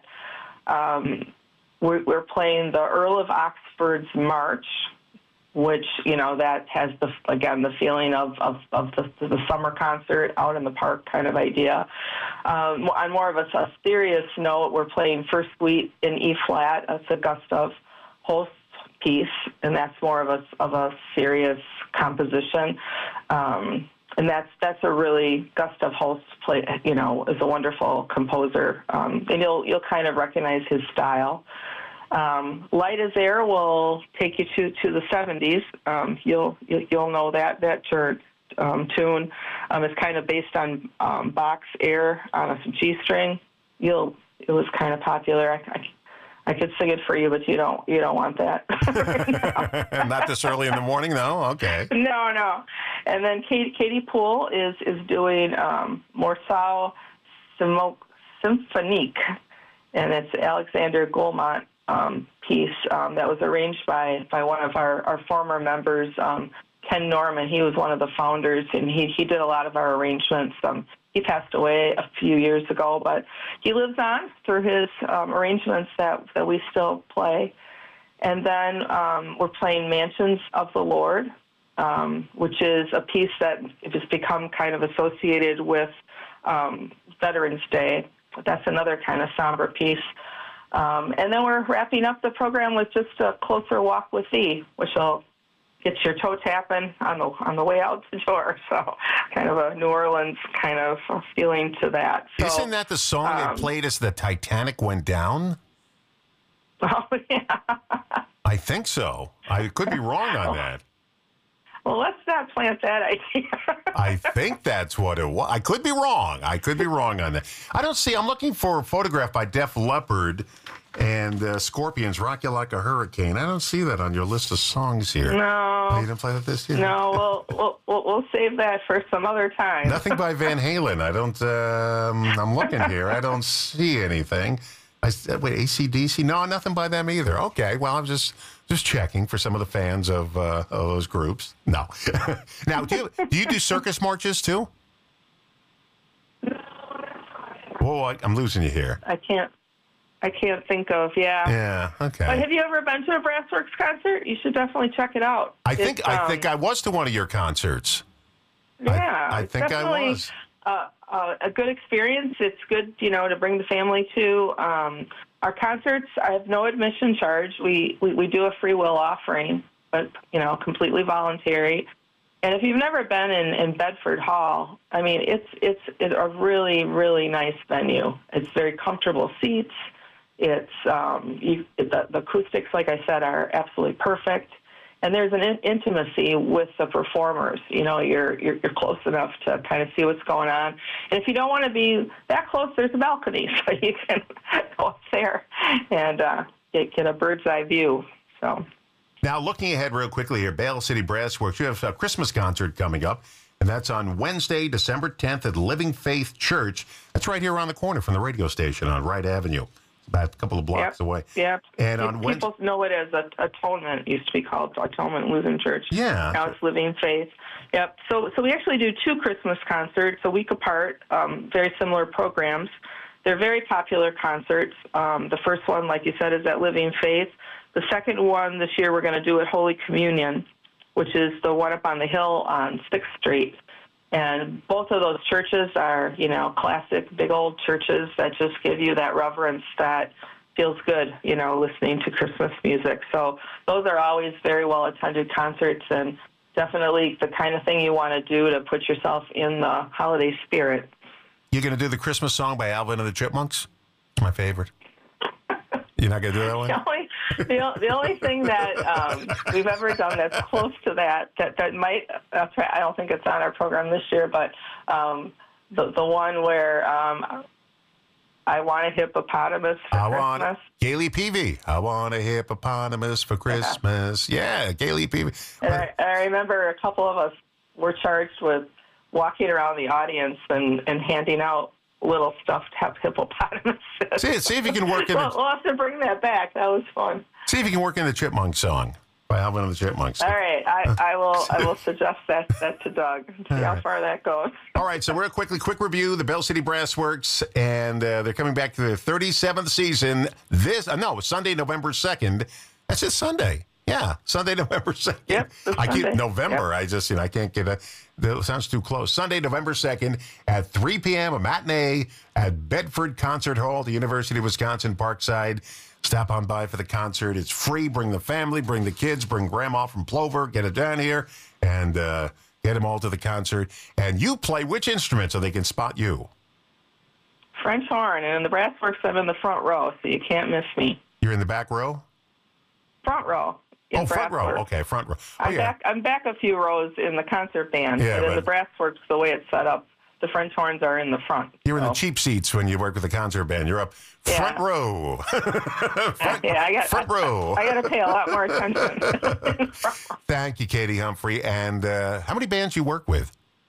We're playing the Earl of Oxford's March, which, that has, the feeling of the summer concert out in the park kind of idea. On more of a serious note, we're playing First Suite in E-flat. It's a Gustav Holst piece, and that's more of a serious composition. And that's a really, Gustav Holst is a wonderful composer, and you'll kind of recognize his style. Light as Air will take you to the 70s. You'll know that tune. It's kind of based on Bach's Air on a G string. It was kind of popular. I could sing it for you, but you don't want that. Not this early in the morning, though? Okay. No. And then Katie Poole is doing Morceau Symphonique, and it's Alexander Goulmont piece that was arranged by one of our former members, Ken Norman. He was one of the founders, and he did a lot of our arrangements. He passed away a few years ago, but he lives on through his arrangements that we still play. And then we're playing Mansions of the Lord, which is a piece that has become kind of associated with Veterans Day. That's another kind of somber piece. And then we're wrapping up the program with just a Closer Walk with Thee, which will get your toe tapping on the way out the door. So kind of a New Orleans kind of feeling to that. So, isn't that the song they played as the Titanic went down? Oh, yeah. I think so. I could be wrong on that. Well, let's not plant that idea. I think that's what it was. I could be wrong. On that. I'm looking for a photograph by Def Leppard and Scorpions, Rock You Like a Hurricane. I don't see that on your list of songs here. No. Oh, you didn't play that this year? No, we'll save that for some other time. Nothing by Van Halen. I'm looking here. I don't see anything. I said, wait, AC/DC? No, nothing by them either. Okay, well, I'm just checking for some of the fans of those groups. No. Now, do you do circus marches too? Whoa, I'm losing you here. I can't think of, yeah. Yeah, okay. But have you ever been to a Brassworks concert? You should definitely check it out. I think I was to one of your concerts. Yeah, I think I was. A good experience. It's good, to bring the family to. Our concerts, I have no admission charge. We do a free will offering, but, completely voluntary. And if you've never been in Bedford Hall, I mean, it's a really, really nice venue. It's very comfortable seats. It's the acoustics, like I said, are absolutely perfect. And there's an intimacy with the performers. You're close enough to kind of see what's going on. And if you don't want to be that close, there's a balcony, so you can go up there and get a bird's eye view. So. Now, looking ahead real quickly here, Bale City Brassworks, you have a Christmas concert coming up, and that's on Wednesday, December 10th at Living Faith Church. That's right here around the corner from the radio station on Wright Avenue. About a couple of blocks away. Yep. And on people know it as Atonement. It used to be called Atonement Lutheran Church. Yeah. Now it's Living Faith. Yep. So we actually do 2 Christmas concerts a week apart, very similar programs. They're very popular concerts. The first one, like you said, is at Living Faith. The second one this year we're going to do at Holy Communion, which is the one up on the hill on 6th Street. And both of those churches are, classic big old churches that just give you that reverence that feels good, listening to Christmas music. So those are always very well attended concerts and definitely the kind of thing you want to do to put yourself in the holiday spirit. You're going to do the Christmas song by Alvin and the Chipmunks? It's my favorite. You're not going to do that one? The only thing that we've ever done that's close to that might, I don't think it's on our program this year, but the one where I want a hippopotamus for Christmas. Gaily Peavy. I want a hippopotamus for Christmas. Yeah, Gaily Peavy. And I remember a couple of us were charged with walking around the audience and handing out little stuffed hippopotamuses. See if you can work in We'll have to bring that back. That was fun. See if you can work in the Chipmunk song by Alvin and the Chipmunks. All right, I will suggest that to Doug. See how far that goes. All right, so real quick review, the Bell City Brassworks, and they're coming back to their 37th season Sunday, November 2nd. That's just Sunday. Yeah, Sunday, November 2nd. Yep, I keep November. Yep. I just, I can't get it. That sounds too close. Sunday, November 2nd at 3 p.m., a matinee at Bedford Concert Hall, the University of Wisconsin Parkside. Stop on by for the concert. It's free. Bring the family, bring the kids, bring grandma from Plover, get it down here, and get them all to the concert. And you play which instrument so they can spot you? French horn, and in the Brassworks, I'm in the front row, so you can't miss me. You're in the back row? Front row. Front row. Okay, front row. I'm back a few rows in the concert band, but in the Brassworks, the way it's set up, the French horns are in the front. You're in the cheap seats when you work with the concert band. You're up front row. front row. I got to pay a lot more attention. Thank you, Katie Humphrey. And how many bands you work with?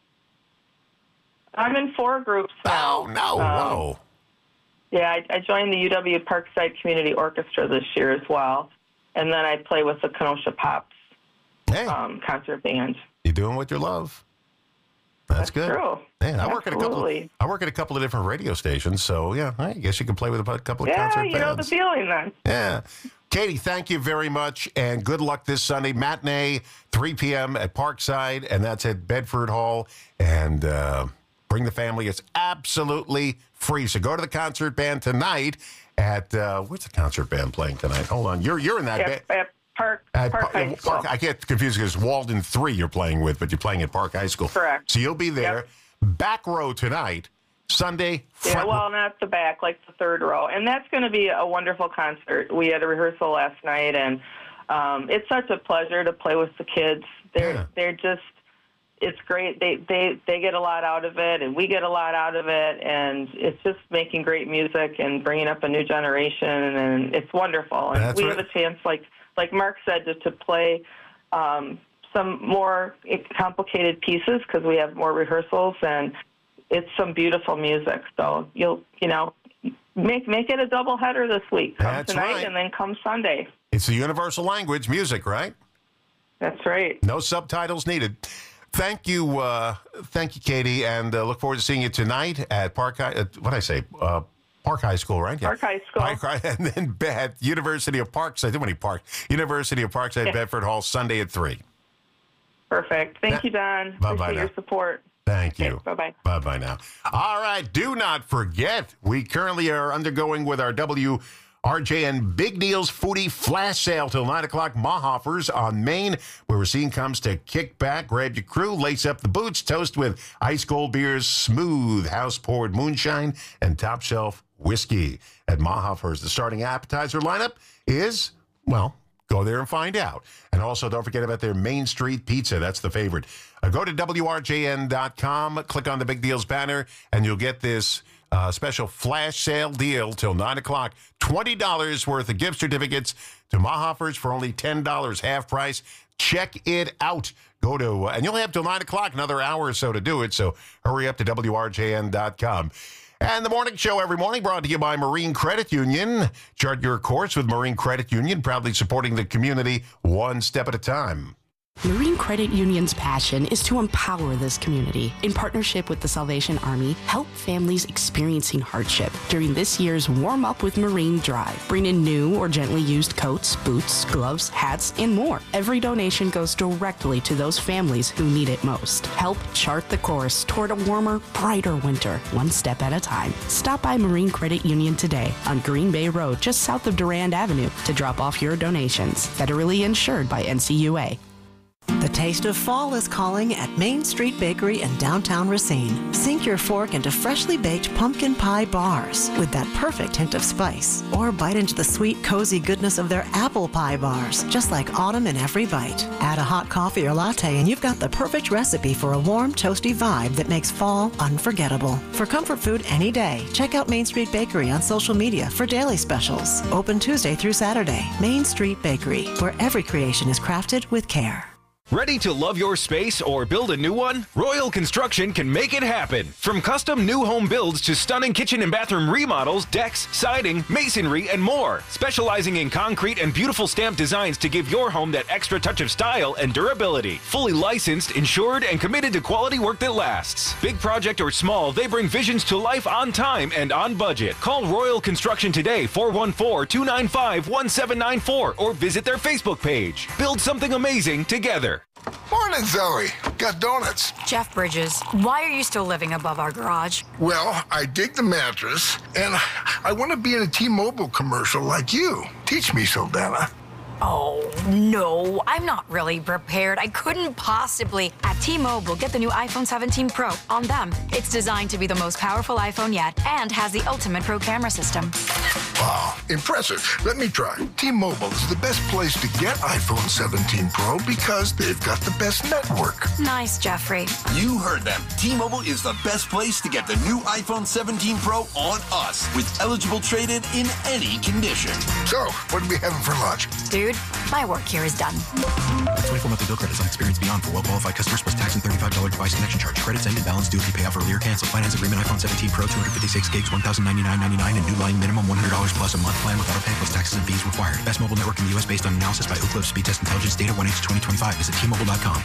I'm in 4 groups now. Oh, no. Whoa. Yeah, I joined the UW Parkside Community Orchestra this year as well. And then I play with the Kenosha Pops concert band. You're doing what you love. That's good. True. Man, I work at a couple of different radio stations, so yeah, I guess you can play with a couple of concert bands. Yeah, you know the feeling then. Yeah. Katie, thank you very much, and good luck this Sunday. Matinee, 3 p.m. at Parkside, and that's at Bedford Hall. And bring the family. It's absolutely free. So go to the concert band tonight at, where's the concert band playing tonight? Hold on. You're in that band. At Park High School. I get confused because Walden 3 you're playing with, but you're playing at Park High School. Correct. So you'll be there. Yep. Back row tonight, Sunday. Not the back, like the third row. And that's going to be a wonderful concert. We had a rehearsal last night, and it's such a pleasure to play with the kids. They're just, it's great. They get a lot out of it, and we get a lot out of it, and it's just making great music and bringing up a new generation, and it's wonderful. And we have a chance, like Mark said, to play some more complicated pieces because we have more rehearsals, and it's some beautiful music. So make it a doubleheader this week. Come That's tonight right. and then come Sunday. It's the universal language, music, right? That's right. No subtitles needed. Thank you, Katie, and look forward to seeing you tonight at Park High. What did I say? Park High School, right? Yeah. Park High School. And then at University of Parkside. University of Parkside, Bedford Hall, Sunday at 3. Perfect. Thank you, Don. Bye-bye Appreciate now. your support. Thank you. Okay, bye-bye. Bye-bye now. All right, do not forget, we currently are undergoing with our WRJN Big Deals Foodie Flash Sale till 9 o'clock. Mahofers on Main, where Racine comes to kick back, grab your crew, lace up the boots, toast with ice cold beers, smooth house-poured moonshine, and top shelf whiskey. At Mahofers, the starting appetizer lineup is, well, go there and find out. And also, don't forget about their Main Street Pizza. That's the favorite. Go to WRJN.com, click on the Big Deals banner, and you'll get this special flash sale deal till 9 o'clock. $20 worth of gift certificates to Mahofers for only $10, half price. Check it out. Go to, and you'll have till 9 o'clock, another hour or so to do it, so hurry up to WRJN.com. And the morning show every morning brought to you by Marine Credit Union. Chart your course with Marine Credit Union, proudly supporting the community one step at a time. Marine Credit Union's passion is to empower this community. In partnership with the Salvation Army, help families experiencing hardship during this year's Warm Up with Marine Drive. Bring in new or gently used coats, boots, gloves, hats, and more. Every donation goes directly to those families who need it most. Help chart the course toward a warmer, brighter winter, one step at a time. Stop by Marine Credit Union today on Green Bay Road, just south of Durand Avenue, to drop off your donations. Federally insured by NCUA. The taste of fall is calling at Main Street Bakery in downtown Racine. Sink your fork into freshly baked pumpkin pie bars with that perfect hint of spice. Or bite into the sweet, cozy goodness of their apple pie bars, just like autumn in every bite. Add a hot coffee or latte and you've got the perfect recipe for a warm, toasty vibe that makes fall unforgettable. For comfort food any day, check out Main Street Bakery on social media for daily specials. Open Tuesday through Saturday. Main Street Bakery, where every creation is crafted with care. Ready to love your space or build a new one? Royal Construction can make it happen. From custom new home builds to stunning kitchen and bathroom remodels, decks, siding, masonry, and more. Specializing in concrete and beautiful stamped designs to give your home that extra touch of style and durability. Fully licensed, insured, and committed to quality work that lasts. Big project or small, they bring visions to life on time and on budget. Call Royal Construction today, 414-295-1794, or visit their Facebook page. Build something amazing together. Morning, Zoe. Got donuts. Jeff Bridges, why are you still living above our garage? Well, I dig the mattress, and I want to be in a T-Mobile commercial like you. Teach me, Saldana. Oh, no, I'm not really prepared. I couldn't possibly. At T-Mobile, get the new iPhone 17 Pro on them. It's designed to be the most powerful iPhone yet and has the ultimate Pro camera system. Wow, impressive. Let me try. T-Mobile is the best place to get iPhone 17 Pro because they've got the best network. Nice, Jeffrey. You heard them. T-Mobile is the best place to get the new iPhone 17 Pro on us with eligible trade-in in any condition. So, what are we having for lunch? Dude, my work here is done. 24 monthly bill credits on Experience Beyond for well-qualified customers plus tax and $35 device connection charge. Credits end and balance due if you pay off earlier. Cancel. Finance agreement iPhone 17 Pro 256 gigs, $1,099.99 and new line minimum $100 plus a month plan with auto pay plus taxes and fees required. Best mobile network in the U.S. based on analysis by Ookla Speed Test Intelligence data 1H 2025. Visit T-Mobile.com.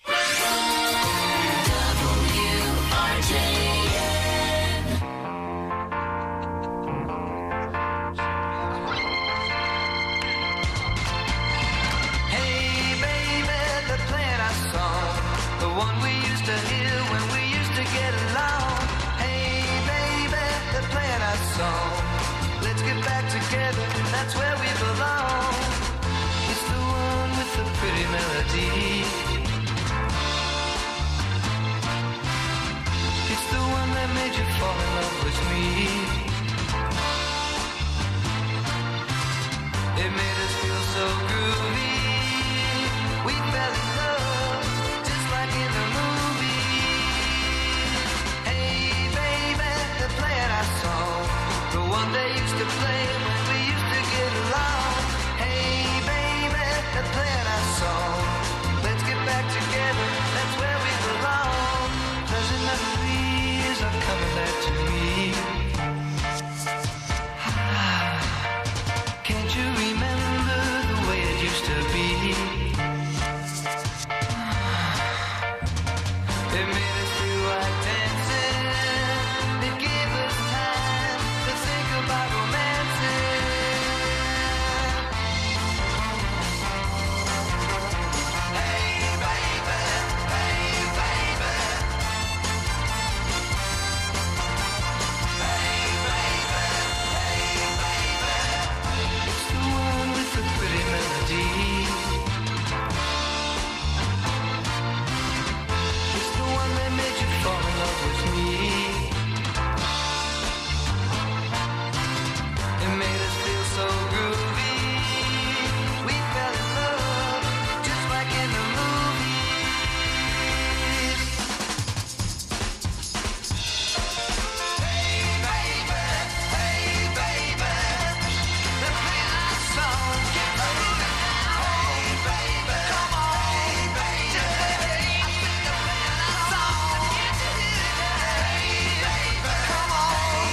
Let's get back together, that's where we belong. It's the one with the pretty melody. It's the one that made you fall in love with me. It made us feel so groovy. We fell in love, just like in the movie. Hey baby, they're playing our song, the one they used to play when we used to get along. Hey baby, they're playing our song. Let's get back together, that's where we belong. Pleasant memories are coming back to me. used to be. It made us feel like dancing. It gave us time to think about romancing. Hey baby, hey baby. Hey baby, hey baby. It's the one with the pretty melody. It's the one that made you fall in love with me. It made us feel so groovy. We fell in love just like in the movies. Hey baby, hey baby. Let's play our song. Get moving now. Hey baby, come on. Hey baby, I think they're playing our song. Hey baby, come on.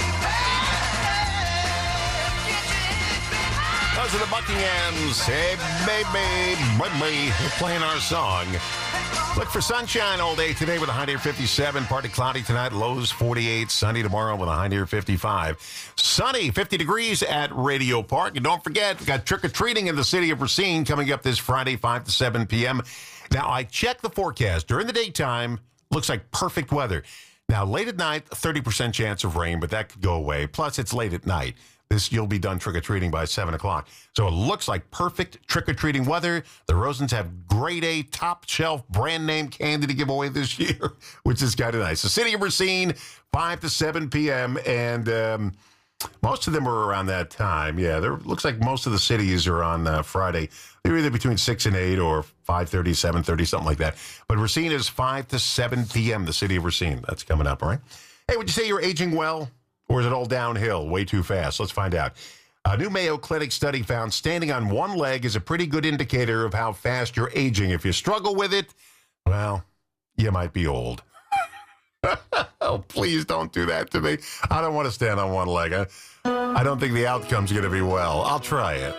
Those are the Buckinghams. Hey, baby, we're playing our song. Look for sunshine all day today with a high near 57. Partly cloudy tonight, lows 48. Sunny tomorrow with a high near 55. Sunny, 50 degrees at Radio Park. And don't forget, we got trick-or-treating in the city of Racine coming up this Friday, 5 to 7 p.m. Now, I checked the forecast. During the daytime, looks like perfect weather. Now, late at night, 30% chance of rain, but that could go away. Plus, it's late at night. You'll be done trick-or-treating by 7 o'clock. So it looks like perfect trick-or-treating weather. The Rosens have grade A, top-shelf, brand-name candy to give away this year, which is kind of nice. The city of Racine, 5 to 7 p.m., and most of them are around that time. Yeah, looks like most of the cities are on Friday. They're either between 6 and 8 or 5:30, 7:30, something like that. But Racine is 5 to 7 p.m., the city of Racine. That's coming up, all right? Hey, would you say you're aging well? Or is it all downhill way too fast? Let's find out. A new Mayo Clinic study found standing on one leg is a pretty good indicator of how fast you're aging. If you struggle with it, well, you might be old. Oh, please don't do that to me. I don't want to stand on one leg. I don't think the outcome's going to be well. I'll try it.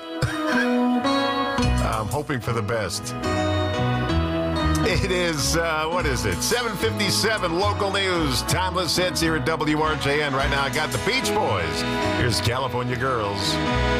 I'm hoping for the best. It is, what is it? 7:57 local news. Timeless hits here at WRJN. Right now, I got the Beach Boys. Here's California Girls.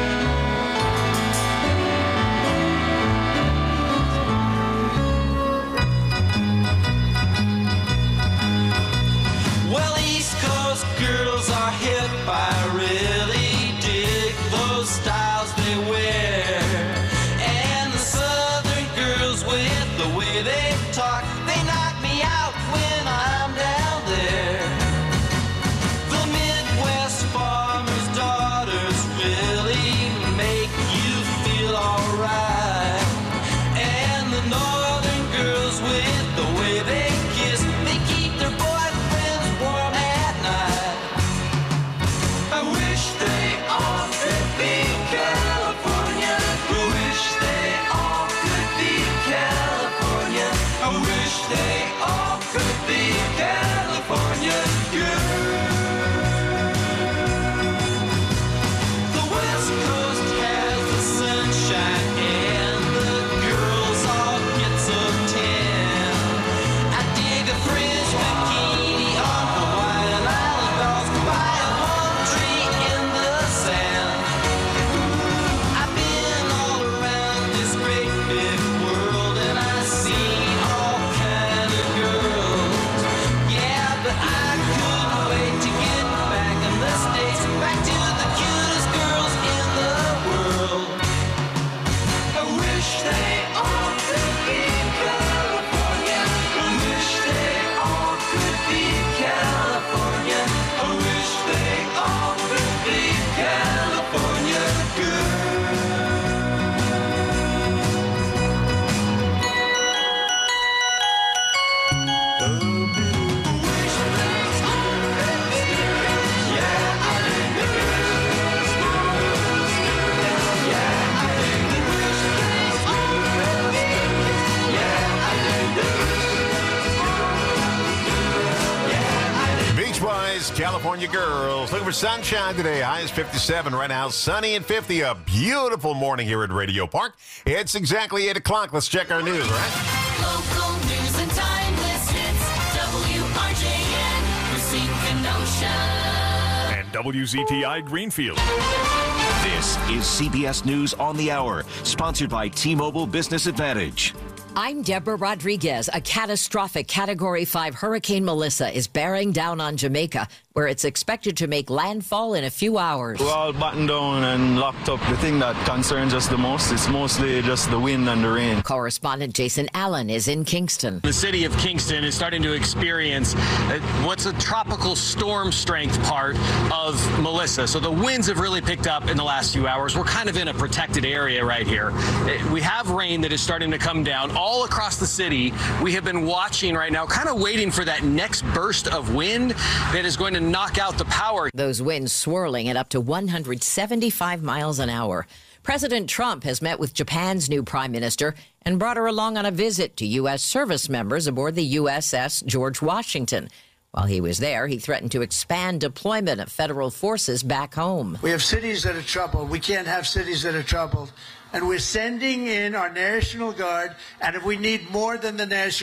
Well, East Coast girls are hip. I really dig those styles they wear. And the Southern girls with the way they talk, they knock me out when I'm down there. The Midwest farmers' daughters really make you feel alright. And the Northern girls with the way they kiss, they keep their boyfriends warm at night. I wish they all could be California. I wish they all could be California. I wish they all could be California girls. The West Coast has the sunshine and the girls all get so tan. I dig a fringe bikini on Hawaiian Island dolls by a palm tree in the sand. I've been all around this great big world and I've seen all kind of girls. Yeah, but I couldn't wait to get back in the States, back to the cutest girls in the world. I wish they all could be California. I wish they all could be California. I wish they all could be California girls. California girls. Looking for sunshine today. High is 57. Right now, sunny and 50. A beautiful morning here at Radio Park. It's exactly 8 o'clock. Let's check our news, right? Local news and timeless hits. WRJN, Racine, Kenosha. And WZTI Greenfield. This is CBS News on the Hour, sponsored by T-Mobile Business Advantage. I'm Deborah Rodriguez. A catastrophic Category 5 Hurricane Melissa is bearing down on Jamaica, where it's expected to make landfall in a few hours. We're all battened down and locked up. The thing that concerns us the most is mostly just the wind and the rain. Correspondent Jason Allen is in Kingston. The city of Kingston is starting to experience what's a tropical storm strength part of Melissa. So the winds have really picked up in the last few hours. We're kind of in a protected area right here. We have rain that is starting to come down all across the city. We have been watching right now, kind of waiting for that next burst of wind that is going to knock out the power. Those winds swirling at up to 175 miles an hour. President Trump has met with Japan's new prime minister and brought her along on a visit to U.S. service members aboard the USS George Washington. While he was there, he threatened to expand deployment of federal forces back home. We have cities that are troubled. We can't have cities that are troubled. And we're sending in our National Guard. And if we need more than the National